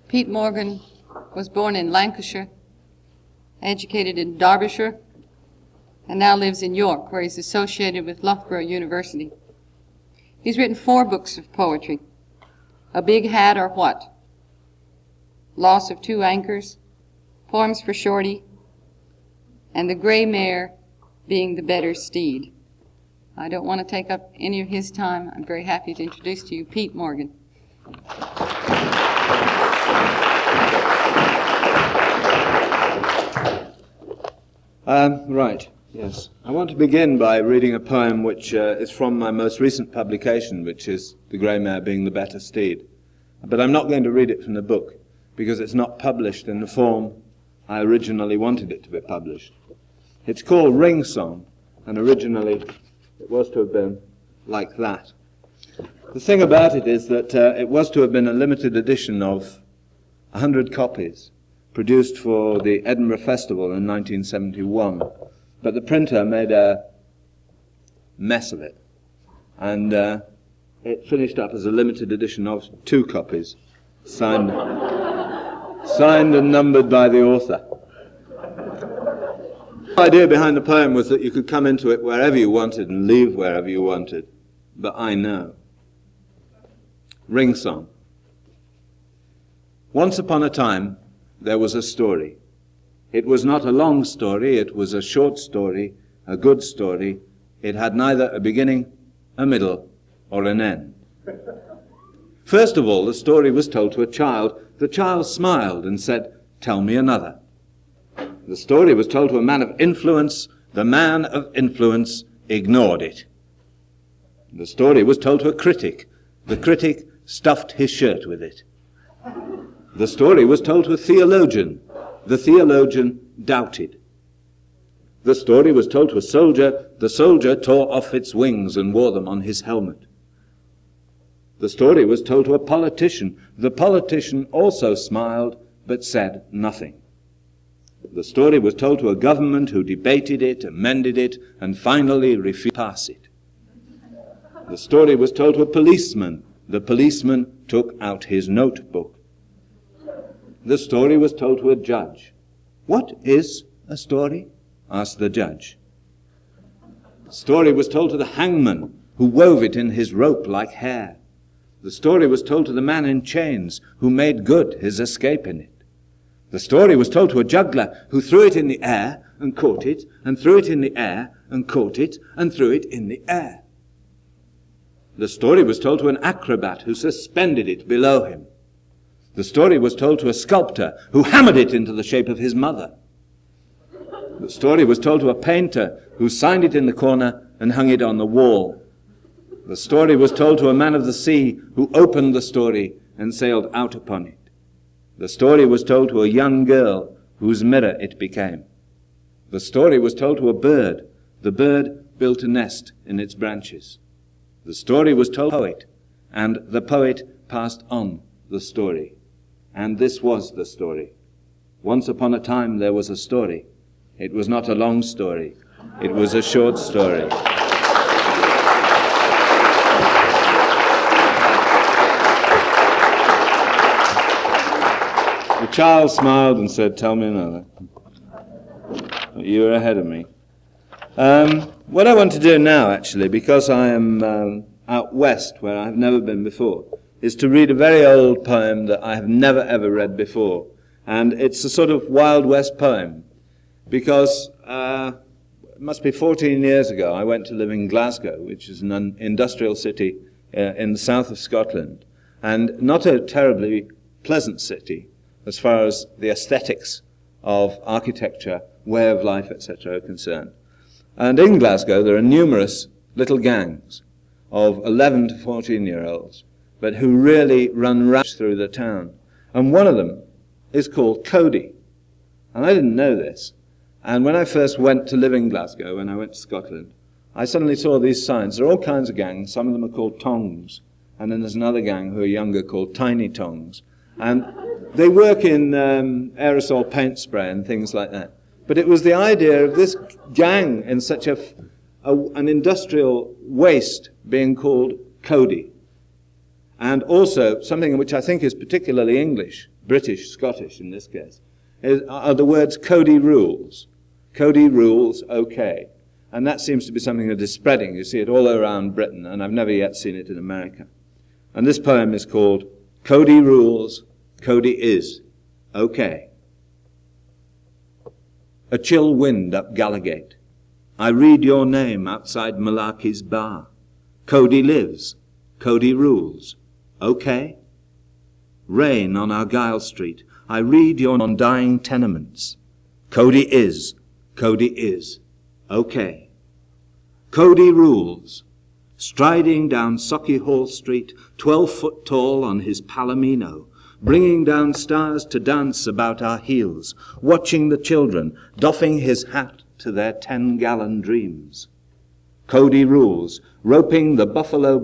Pete Morgan was born in Lancashire, educated in Derbyshire, and now lives in York, where he's associated with Loughborough University. He's written 4 books of poetry: A Big Hat or What, Loss of 2 Anchors, Poems for Shorty, and The Grey Mare Being the Better Steed. I don't want to take up any of his time. I'm very happy to introduce to you Pete Morgan. Right, yes. I want to begin by reading a poem which is from my most recent publication, which is The Grey Mare Being the Better Steed. But I'm not going to read it from the book, because it's not published in the form I originally wanted it to be published. It's called Ring Song, and originally it was to have been like that. The thing about it is that it was to have been a limited edition of 100 copies, produced for the Edinburgh Festival in 1971. But the printer made a mess of it, and it finished up as a limited edition of 2 copies, signed and numbered by the author. The idea behind the poem was that you could come into it wherever you wanted and leave wherever you wanted. But I know. Ring Song. Once upon a time, there was a story. It was not a long story, it was a short story, a good story. It had neither a beginning, a middle, or an end. First of all, the story was told to a child. The child smiled and said, "Tell me another." The story was told to a man of influence. The man of influence ignored it. The story was told to a critic. The critic stuffed his shirt with it. The story was told to a theologian. The theologian doubted. The story was told to a soldier. The soldier tore off its wings and wore them on his helmet. The story was told to a politician. The politician also smiled but said nothing. The story was told to a government who debated it, amended it, and finally refused to pass it. The story was told to a policeman. The policeman took out his notebook. The story was told to a judge. "What is a story?" asked the judge. The story was told to the hangman, who wove it in his rope like hair. The story was told to the man in chains, who made good his escape in it. The story was told to a juggler, who threw it in the air and caught it, and threw it in the air and caught it, and threw it in the air. The story was told to an acrobat, who suspended it below him. The story was told to a sculptor, who hammered it into the shape of his mother. The story was told to a painter, who signed it in the corner and hung it on the wall. The story was told to a man of the sea, who opened the story and sailed out upon it. The story was told to a young girl, whose mirror it became. The story was told to a bird. The bird built a nest in its branches. The story was told to a poet, and the poet passed on the story. And this was the story. Once upon a time there was a story. It was not a long story. It was a short story. The child smiled and said, "Tell me another." You were ahead of me. What I want to do now, actually, because I am out west where I have never been before, is to read a very old poem that I have never ever read before. And it's a sort of Wild West poem, because it must be 14 years ago I went to live in Glasgow, which is an industrial city in the south of Scotland, and not a terribly pleasant city as far as the aesthetics of architecture, way of life, etc. are concerned. And in Glasgow there are numerous little gangs of 11 to 14-year-olds, but who really run rash through the town. And one of them is called Cody. And I didn't know this. And when I first went to live in Glasgow, when I went to Scotland, I suddenly saw these signs. There are all kinds of gangs. Some of them are called Tongs. And then there's another gang who are younger called Tiny Tongs. And they work in aerosol paint spray and things like that. But it was the idea of this gang in such an industrial waste being called Cody. And also, something which I think is particularly English, British, Scottish in this case, are the words Cody rules. Cody rules, okay. And that seems to be something that is spreading. You see it all around Britain, and I've never yet seen it in America. And this poem is called Cody Rules, Cody Is, Okay. A chill wind up Gallowgate. I read your name outside Malarkey's bar. Cody lives, Cody rules, okay. Rain on Argyle Street. I read your undying tenements. Cody is, okay. Cody rules, striding down Sauchiehall Street, 12 foot tall on his palomino, bringing down stars to dance about our heels, watching the children, doffing his hat to their 10-gallon dreams. Cody rules, roping the buffalo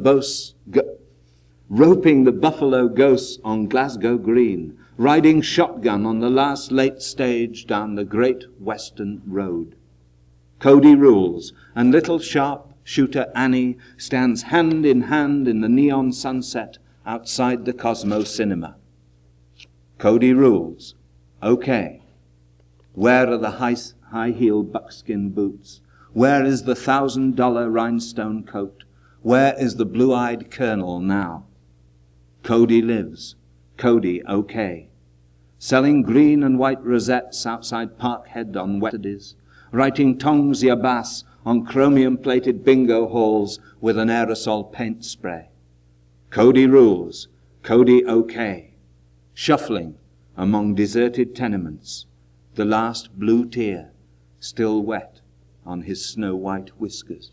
ghosts on Glasgow Green, riding shotgun on the last late stage down the Great Western Road. Cody rules, and little sharp shooter Annie stands hand in hand in the neon sunset outside the Cosmo Cinema. Cody rules, okay. Where are the high-heeled buckskin boots? Where is the $1,000 rhinestone coat? Where is the blue-eyed colonel now? Cody lives, Cody okay. Selling green and white rosettes outside Parkhead on Saturdays, writing tongs ya bass on chromium-plated bingo halls with an aerosol paint spray. Cody rules, Cody okay. Shuffling among deserted tenements, the last blue tear still wet on his snow-white whiskers.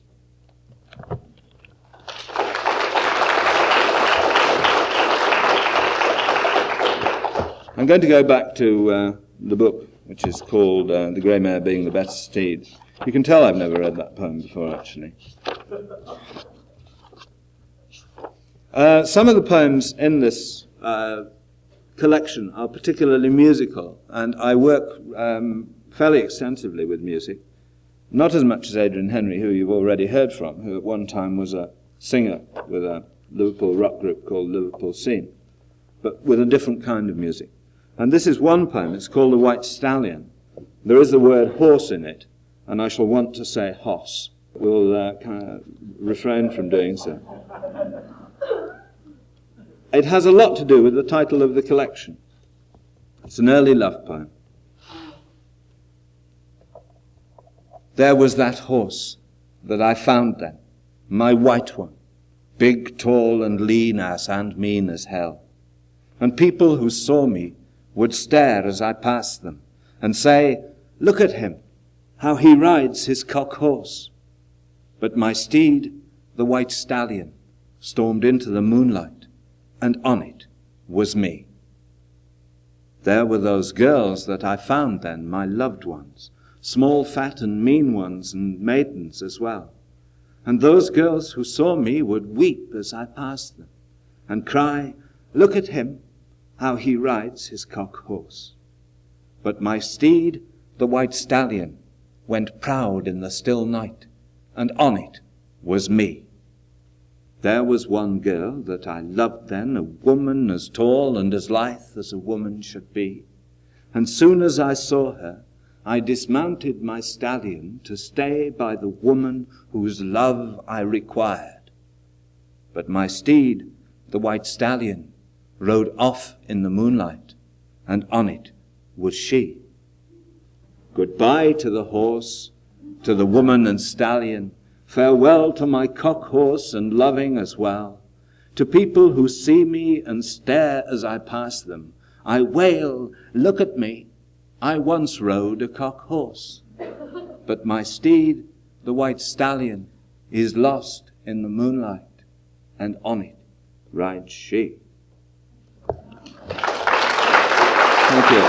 I'm going to go back to the book, which is called The Grey Mare Being the Better Steed. You can tell I've never read that poem before, actually. Some of the poems in this collection are particularly musical, and I work fairly extensively with music. Not as much as Adrian Henry, who you've already heard from, who at one time was a singer with a Liverpool rock group called Liverpool Scene, but with a different kind of music. And this is one poem. It's called The White Stallion. There is the word horse in it, and I shall want to say hoss. We'll kind of refrain from doing so. It has a lot to do with the title of the collection. It's an early love poem. There was that horse that I found then, my white one, big, tall, and lean as and mean as hell. And people who saw me would stare as I passed them and say, look at him, how he rides his cock horse. But my steed, the white stallion, stormed into the moonlight, and on it was me. There were those girls that I found then, my loved ones, small, fat, and mean ones, and maidens as well. And those girls who saw me would weep as I passed them, and cry, look at him, how he rides his cock horse. But my steed, the white stallion, went proud in the still night, and on it was me. There was one girl that I loved then, a woman as tall and as lithe as a woman should be. And soon as I saw her, I dismounted my stallion to stay by the woman whose love I required. But my steed, the white stallion, rode off in the moonlight, and on it was she. Goodbye to the horse, to the woman and stallion, farewell to my cock horse and loving as well. To people who see me and stare as I pass them, I wail, look at me, I once rode a cock horse. But my steed, the white stallion, is lost in the moonlight, and on it rides she. Thank you.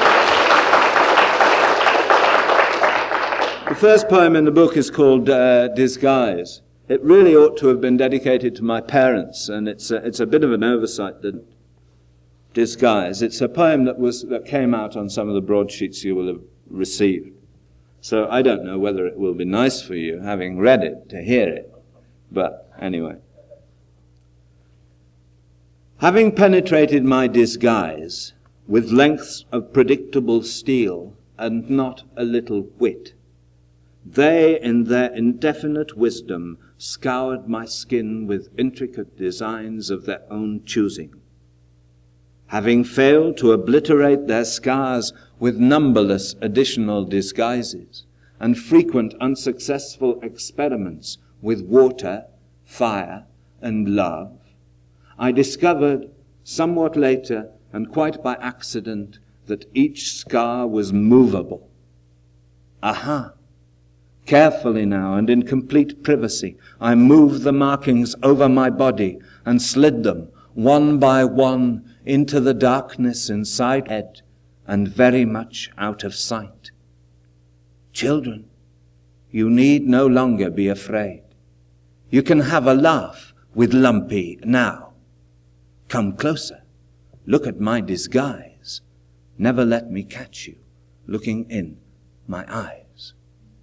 The first poem in the book is called Disguise. It really ought to have been dedicated to my parents, and it's a bit of an oversight that Disguise. It's a poem that came out on some of the broadsheets you will have received. So I don't know whether it will be nice for you, having read it, to hear it. But anyway. Having penetrated my disguise with lengths of predictable steel and not a little wit, they in their indefinite wisdom scoured my skin with intricate designs of their own choosing. Having failed to obliterate their scars with numberless additional disguises and frequent unsuccessful experiments with water, fire, and love, I discovered somewhat later and quite by accident that each scar was movable. Aha! Carefully now and in complete privacy, I moved the markings over my body and slid them one by one into the darkness inside my head and very much out of sight. Children, you need no longer be afraid. You can have a laugh with Lumpy now. Come closer. Look at my disguise. Never let me catch you looking in my eyes.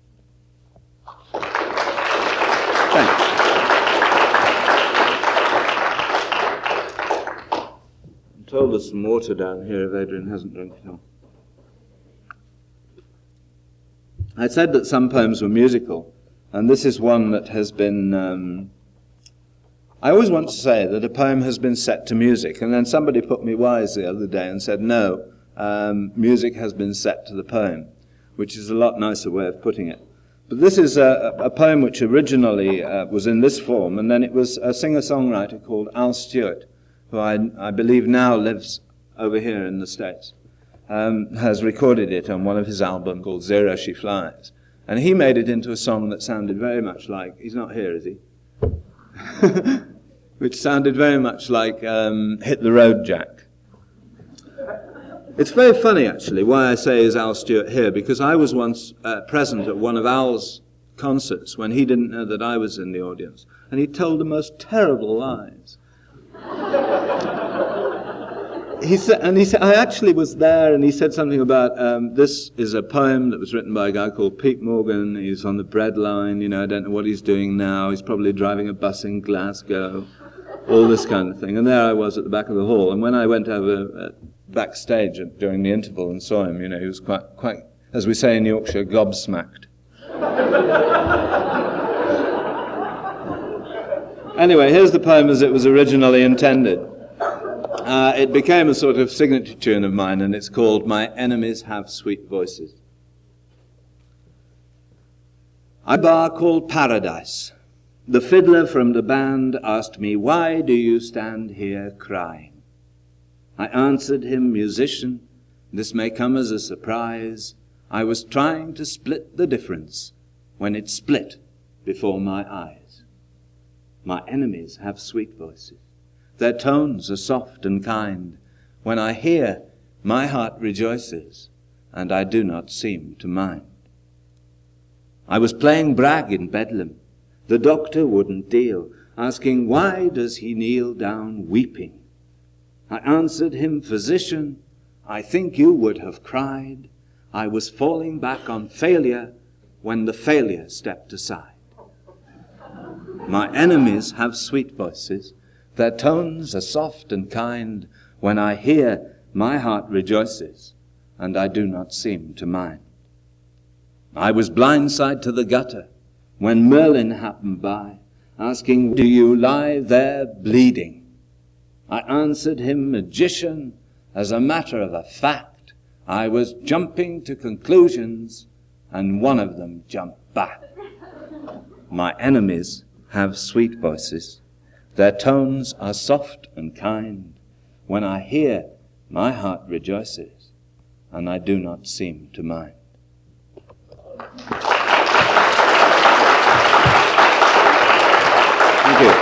Thanks. I'm told there's some water down here if Adrian hasn't drunk it all. I said that some poems were musical, and this is one that has been... I always want to say that a poem has been set to music, and then somebody put me wise the other day and said, no, music has been set to the poem, which is a lot nicer way of putting it. But this is a poem which originally was in this form, and then it was a singer-songwriter called Al Stewart, who I believe now lives over here in the States, has recorded it on one of his albums called Zero She Flies. And he made it into a song that sounded very much like, he's not here, is he? Which sounded very much like Hit the Road Jack. It's very funny, actually, why I say is Al Stewart here, because I was once present at one of Al's concerts when he didn't know that I was in the audience, and he told the most terrible lies. He said, I actually was there, and he said something about, this is a poem that was written by a guy called Pete Morgan. He's on the bread line, I don't know what he's doing now. He's probably driving a bus in Glasgow, all this kind of thing. And there I was at the back of the hall, and when I went over backstage during the interval and saw him, he was quite, as we say in Yorkshire, gobsmacked. Anyway, here's the poem as it was originally intended. It became a sort of signature tune of mine, and it's called My Enemies Have Sweet Voices. A bar called Paradise. The fiddler from the band asked me, why do you stand here crying? I answered him, musician, this may come as a surprise. I was trying to split the difference when it split before my eyes. My enemies have sweet voices. Their tones are soft and kind. When I hear, my heart rejoices, and I do not seem to mind. I was playing brag in Bedlam. The doctor wouldn't deal, asking, why does he kneel down weeping? I answered him, physician, I think you would have cried. I was falling back on failure when the failure stepped aside. My enemies have sweet voices. Their tones are soft and kind. When I hear, my heart rejoices, and I do not seem to mind. I was blindside to the gutter when Merlin happened by, asking, do you lie there bleeding? I answered him, magician, as a matter of a fact, I was jumping to conclusions, and one of them jumped back. My enemies have sweet voices. Their tones are soft and kind. When I hear, my heart rejoices, and I do not seem to mind. Thank you.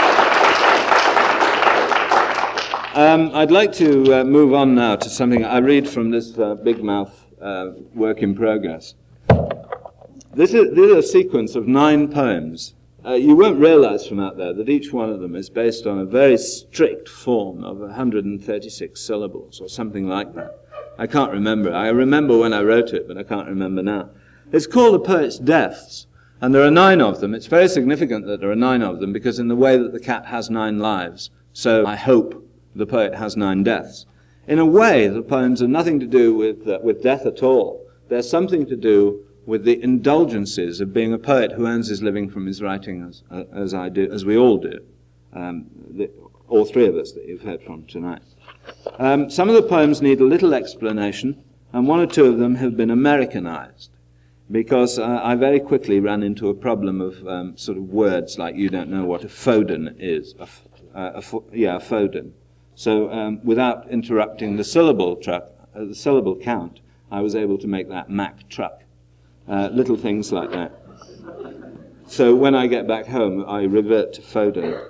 I'd like to move on now to something I read from this Big Mouth work in progress. This is a sequence of 9 poems. You won't realize from out there that each one of them is based on a very strict form of 136 syllables or something like that. I can't remember. I remember when I wrote it, but I can't remember now. It's called The Poet's Deaths, and there are 9 of them. It's very significant that there are 9 of them because in the way that the cat has 9 lives, so I hope the poet has 9 deaths. In a way, the poems have nothing to do with death at all. There's something to do with the indulgences of being a poet who earns his living from his writing, as I do, as we all do, all 3 of us that you've heard from tonight. Some of the poems need a little explanation, and 1 or 2 of them have been Americanized, because I very quickly ran into a problem of sort of words like you don't know what a foden is. A foden. So without interrupting the syllable count, I was able to make that Mack truck. Little things like that. So when I get back home, I revert to foden.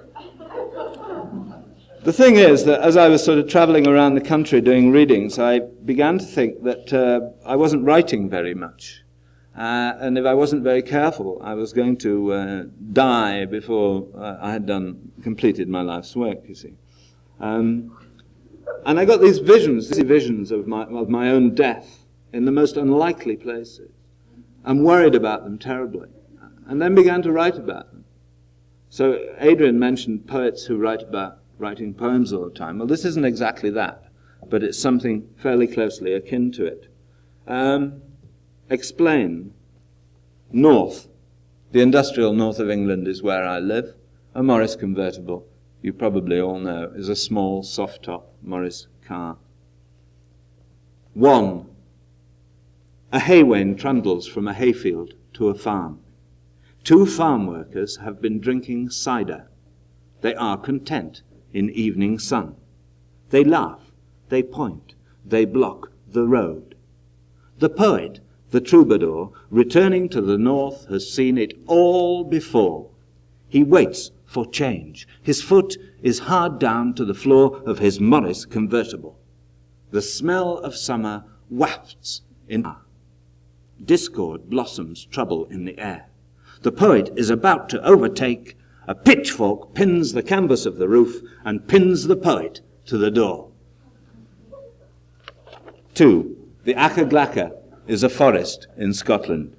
The thing is that as I was sort of traveling around the country doing readings, I began to think that I wasn't writing very much. And if I wasn't very careful, I was going to die before I had completed my life's work, you see. And I got these visions of my own death in the most unlikely places, and worried about them terribly, and then began to write about them. So Adrian mentioned poets who write about writing poems all the time. Well, this isn't exactly that, but it's something fairly closely akin to it. Explain. North. The industrial north of England is where I live. A Morris convertible, you probably all know, is a small, soft-top Morris car. 1. A haywain trundles from a hayfield to a farm. 2 farm workers have been drinking cider. They are content in evening sun. They laugh, they point, they block the road. The poet, the troubadour, returning to the north, has seen it all before. He waits for change. His foot is hard down to the floor of his Morris convertible. The smell of summer wafts in air. Discord blossoms trouble in the air. The poet is about to overtake. A pitchfork pins the canvas of the roof and pins the poet to the door. 2. The Aca Glacca is a forest in Scotland.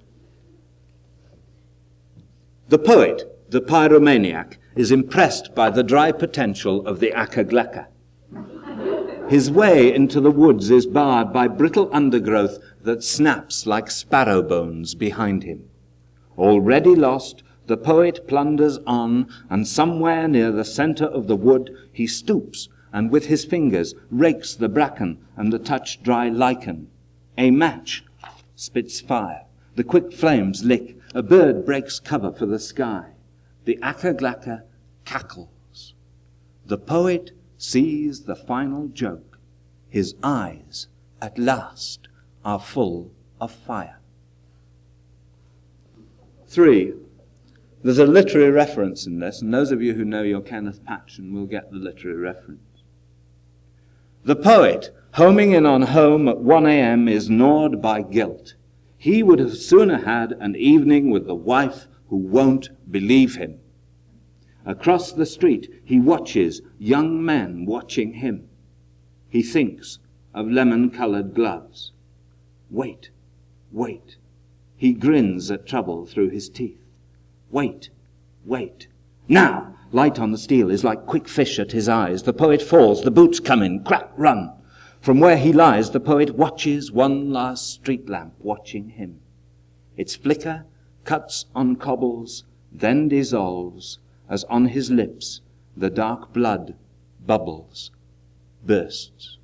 The poet, the pyromaniac, is impressed by the dry potential of the Aca Glacca. His way into the woods is barred by brittle undergrowth that snaps like sparrow bones behind him. Already lost, the poet plunders on, and somewhere near the center of the wood he stoops and with his fingers rakes the bracken and the touch-dry lichen. A match spits fire. The quick flames lick. A bird breaks cover for the sky. The Aca Glacca cackles. The poet sees the final joke. His eyes, at last, are full of fire. 3. There's a literary reference in this, and those of you who know your Kenneth Patchen will get the literary reference. The poet, homing in on home at 1 a.m., is gnawed by guilt. He would have sooner had an evening with the wife who won't believe him. Across the street, he watches young men watching him. He thinks of lemon-colored gloves. Wait, wait. He grins at trouble through his teeth. Wait, wait. Now! Light on the steel is like quick fish at his eyes. The poet falls, the boots come in, crack, run. From where he lies, the poet watches one last street lamp watching him. Its flicker cuts on cobbles, then dissolves, as on his lips the dark blood bubbles, bursts.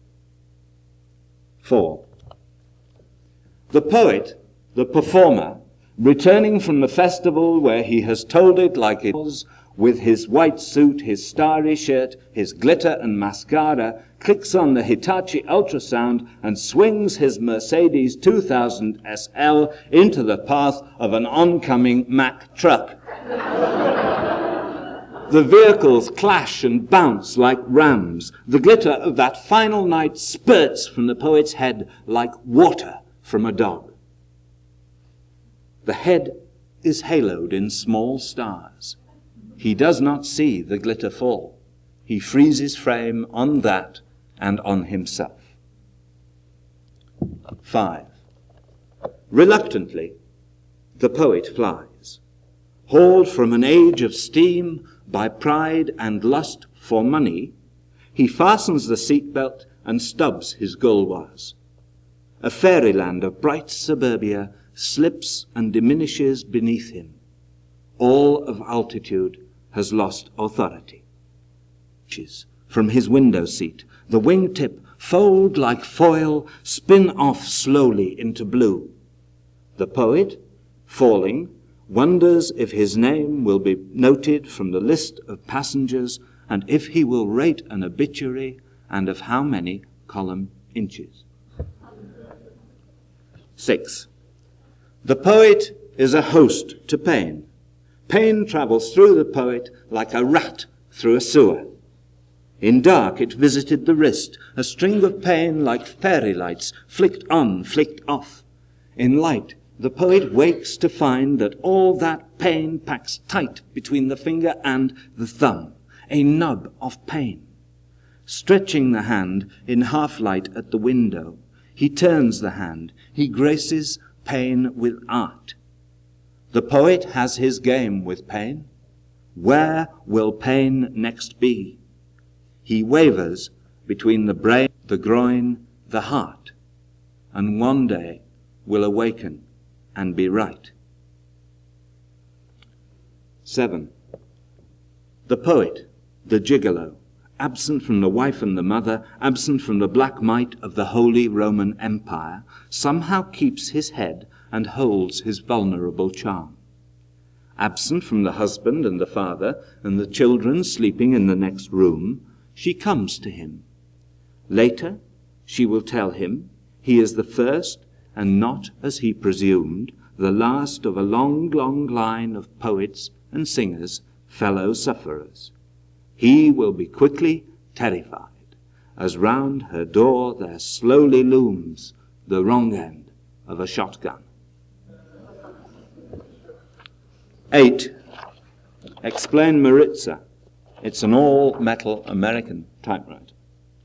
4. The poet, the performer, returning from the festival where he has told it like it was, with his white suit, his starry shirt, his glitter and mascara, clicks on the Hitachi ultrasound and swings his Mercedes 2000 SL into the path of an oncoming Mack truck. The vehicles clash and bounce like rams. The glitter of that final night spurts from the poet's head like water from a dog. The head is haloed in small stars. He does not see the glitter fall. He freezes frame on that and on himself. 5. Reluctantly, the poet flies. Hauled from an age of steam by pride and lust for money, He fastens the seatbelt and stubs his gauloise. A fairyland of bright suburbia slips and diminishes beneath him. All of altitude has lost authority. From his window seat, the wingtip fold like foil, spin off slowly into blue. The poet, falling, wonders if his name will be noted from the list of passengers and if he will rate an obituary and of how many column inches. 6. The poet is a host to pain. Pain travels through the poet like a rat through a sewer. In dark it visited the wrist, a string of pain like fairy lights, flicked on, flicked off. In light, the poet wakes to find that all that pain packs tight between the finger and the thumb, a nub of pain. Stretching the hand in half-light at the window, he turns the hand, he graces pain with art. The poet has his game with pain. Where will pain next be? He wavers between the brain, the groin, the heart, and one day will awaken and be right. 7. The poet, the gigolo, absent from the wife and the mother, absent from the black might of the Holy Roman Empire, somehow keeps his head and holds his vulnerable charm. Absent from the husband and the father and the children sleeping in the next room, she comes to him. Later, she will tell him he is the first and not, as he presumed, the last of a long, long line of poets and singers, fellow sufferers. He will be quickly terrified as round her door there slowly looms the wrong end of a shotgun. 8. Explain Maritza. It's an all-metal American typewriter.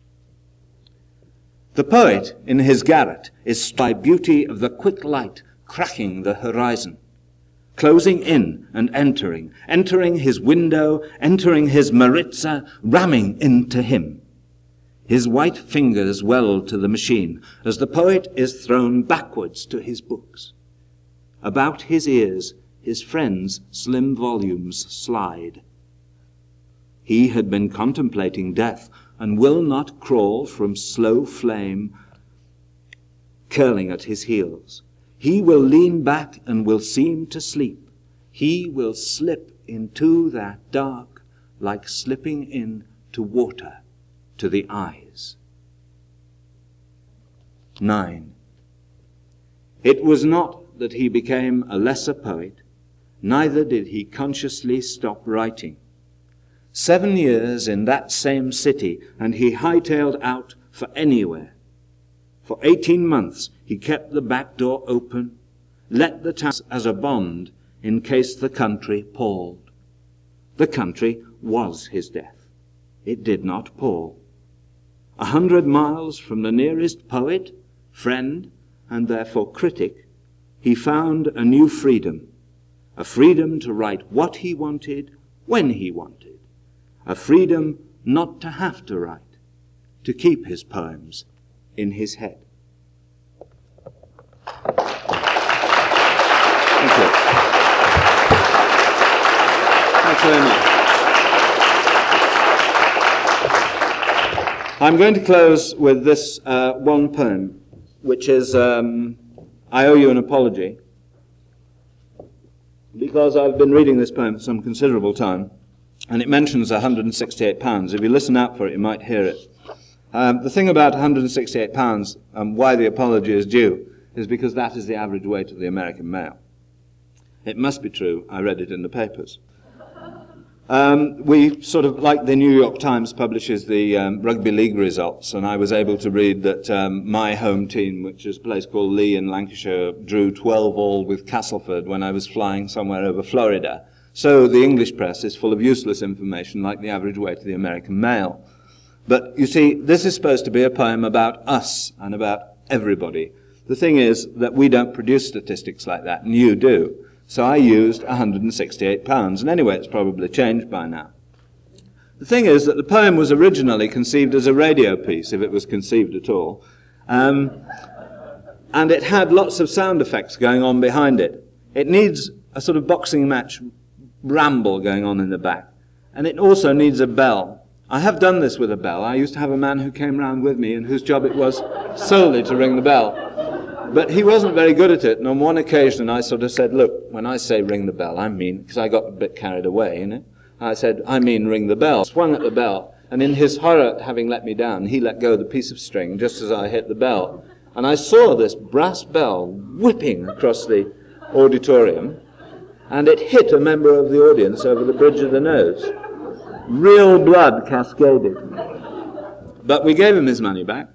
The poet, in his garret, is struck by beauty of the quick light cracking the horizon, closing in and entering his window, entering his Maritza, ramming into him. His white fingers weld to the machine as the poet is thrown backwards to his books. About his ears, his friends' slim volumes slide. He had been contemplating death and will not crawl from slow flame curling at his heels. He will lean back and will seem to sleep. He will slip into that dark like slipping into water to the eyes. 9. It was not that he became a lesser poet, neither did he consciously stop writing. 7 years in that same city, and he hightailed out for anywhere. For 18 months he kept the back door open, let the town as a bond in case the country palled. The country was his death. It did not pall. 100 miles from the nearest poet, friend, and therefore critic, he found a new freedom, a freedom to write what he wanted, when he wanted. A freedom not to have to write, to keep his poems in his head. Thank you. Thanks very much. I'm going to close with this one poem, which is, I owe you an apology, because I've been reading this poem for some considerable time. And it mentions £168. If you listen out for it, you might hear it. The thing about £168 and why the apology is due is because that is the average weight of the American male. It must be true. I read it in the papers. We sort of, like the New York Times publishes the rugby league results, and I was able to read that my home team, which is a place called Lee in Lancashire, drew 12-all with Castleford when I was flying somewhere over Florida. So the English press is full of useless information like the average weight of the American male. But you see, this is supposed to be a poem about us and about everybody. The thing is that we don't produce statistics like that, and you do. So I used £168, and anyway, it's probably changed by now. The thing is that the poem was originally conceived as a radio piece, if it was conceived at all, and it had lots of sound effects going on behind it. It needs a sort of boxing match ramble going on in the back, and it also needs a bell. I have done this with a bell. I used to have a man who came round with me and whose job it was solely to ring the bell. But he wasn't very good at it, and on one occasion I sort of said, look, when I say ring the bell, I mean, because I got a bit carried away, you know. I said, I mean ring the bell. Swung at the bell, and in his horror at having let me down, he let go the piece of string just as I hit the bell. And I saw this brass bell whipping across the auditorium, and it hit a member of the audience over the bridge of the nose. Real blood cascaded. But we gave him his money back.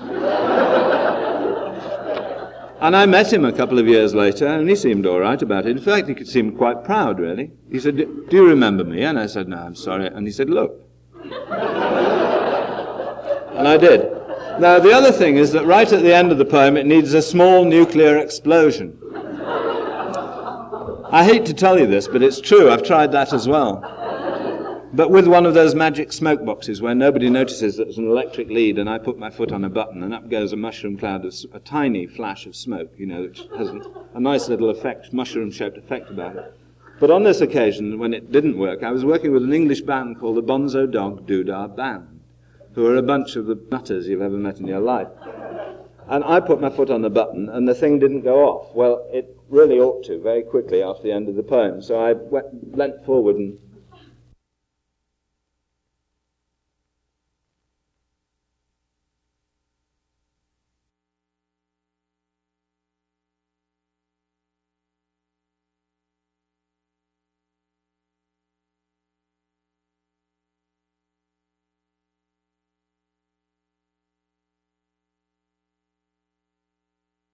And I met him a couple of years later, and he seemed all right about it. In fact, he seemed quite proud, really. He said, do you remember me? And I said, no, I'm sorry. And he said, look. And I did. Now, the other thing is that right at the end of the poem, it needs a small nuclear explosion. I hate to tell you this, but it's true. I've tried that as well. But with one of those magic smoke boxes where nobody notices that there's an electric lead and I put my foot on a button and up goes a mushroom cloud of a tiny flash of smoke, you know, which has a nice little effect, mushroom-shaped effect about it. But on this occasion, when it didn't work, I was working with an English band called the Bonzo Dog Doodah Band, who are a bunch of the nutters you've ever met in your life. And I put my foot on the button and the thing didn't go off. Well, it really ought to very quickly after the end of the poem. So I leant forward and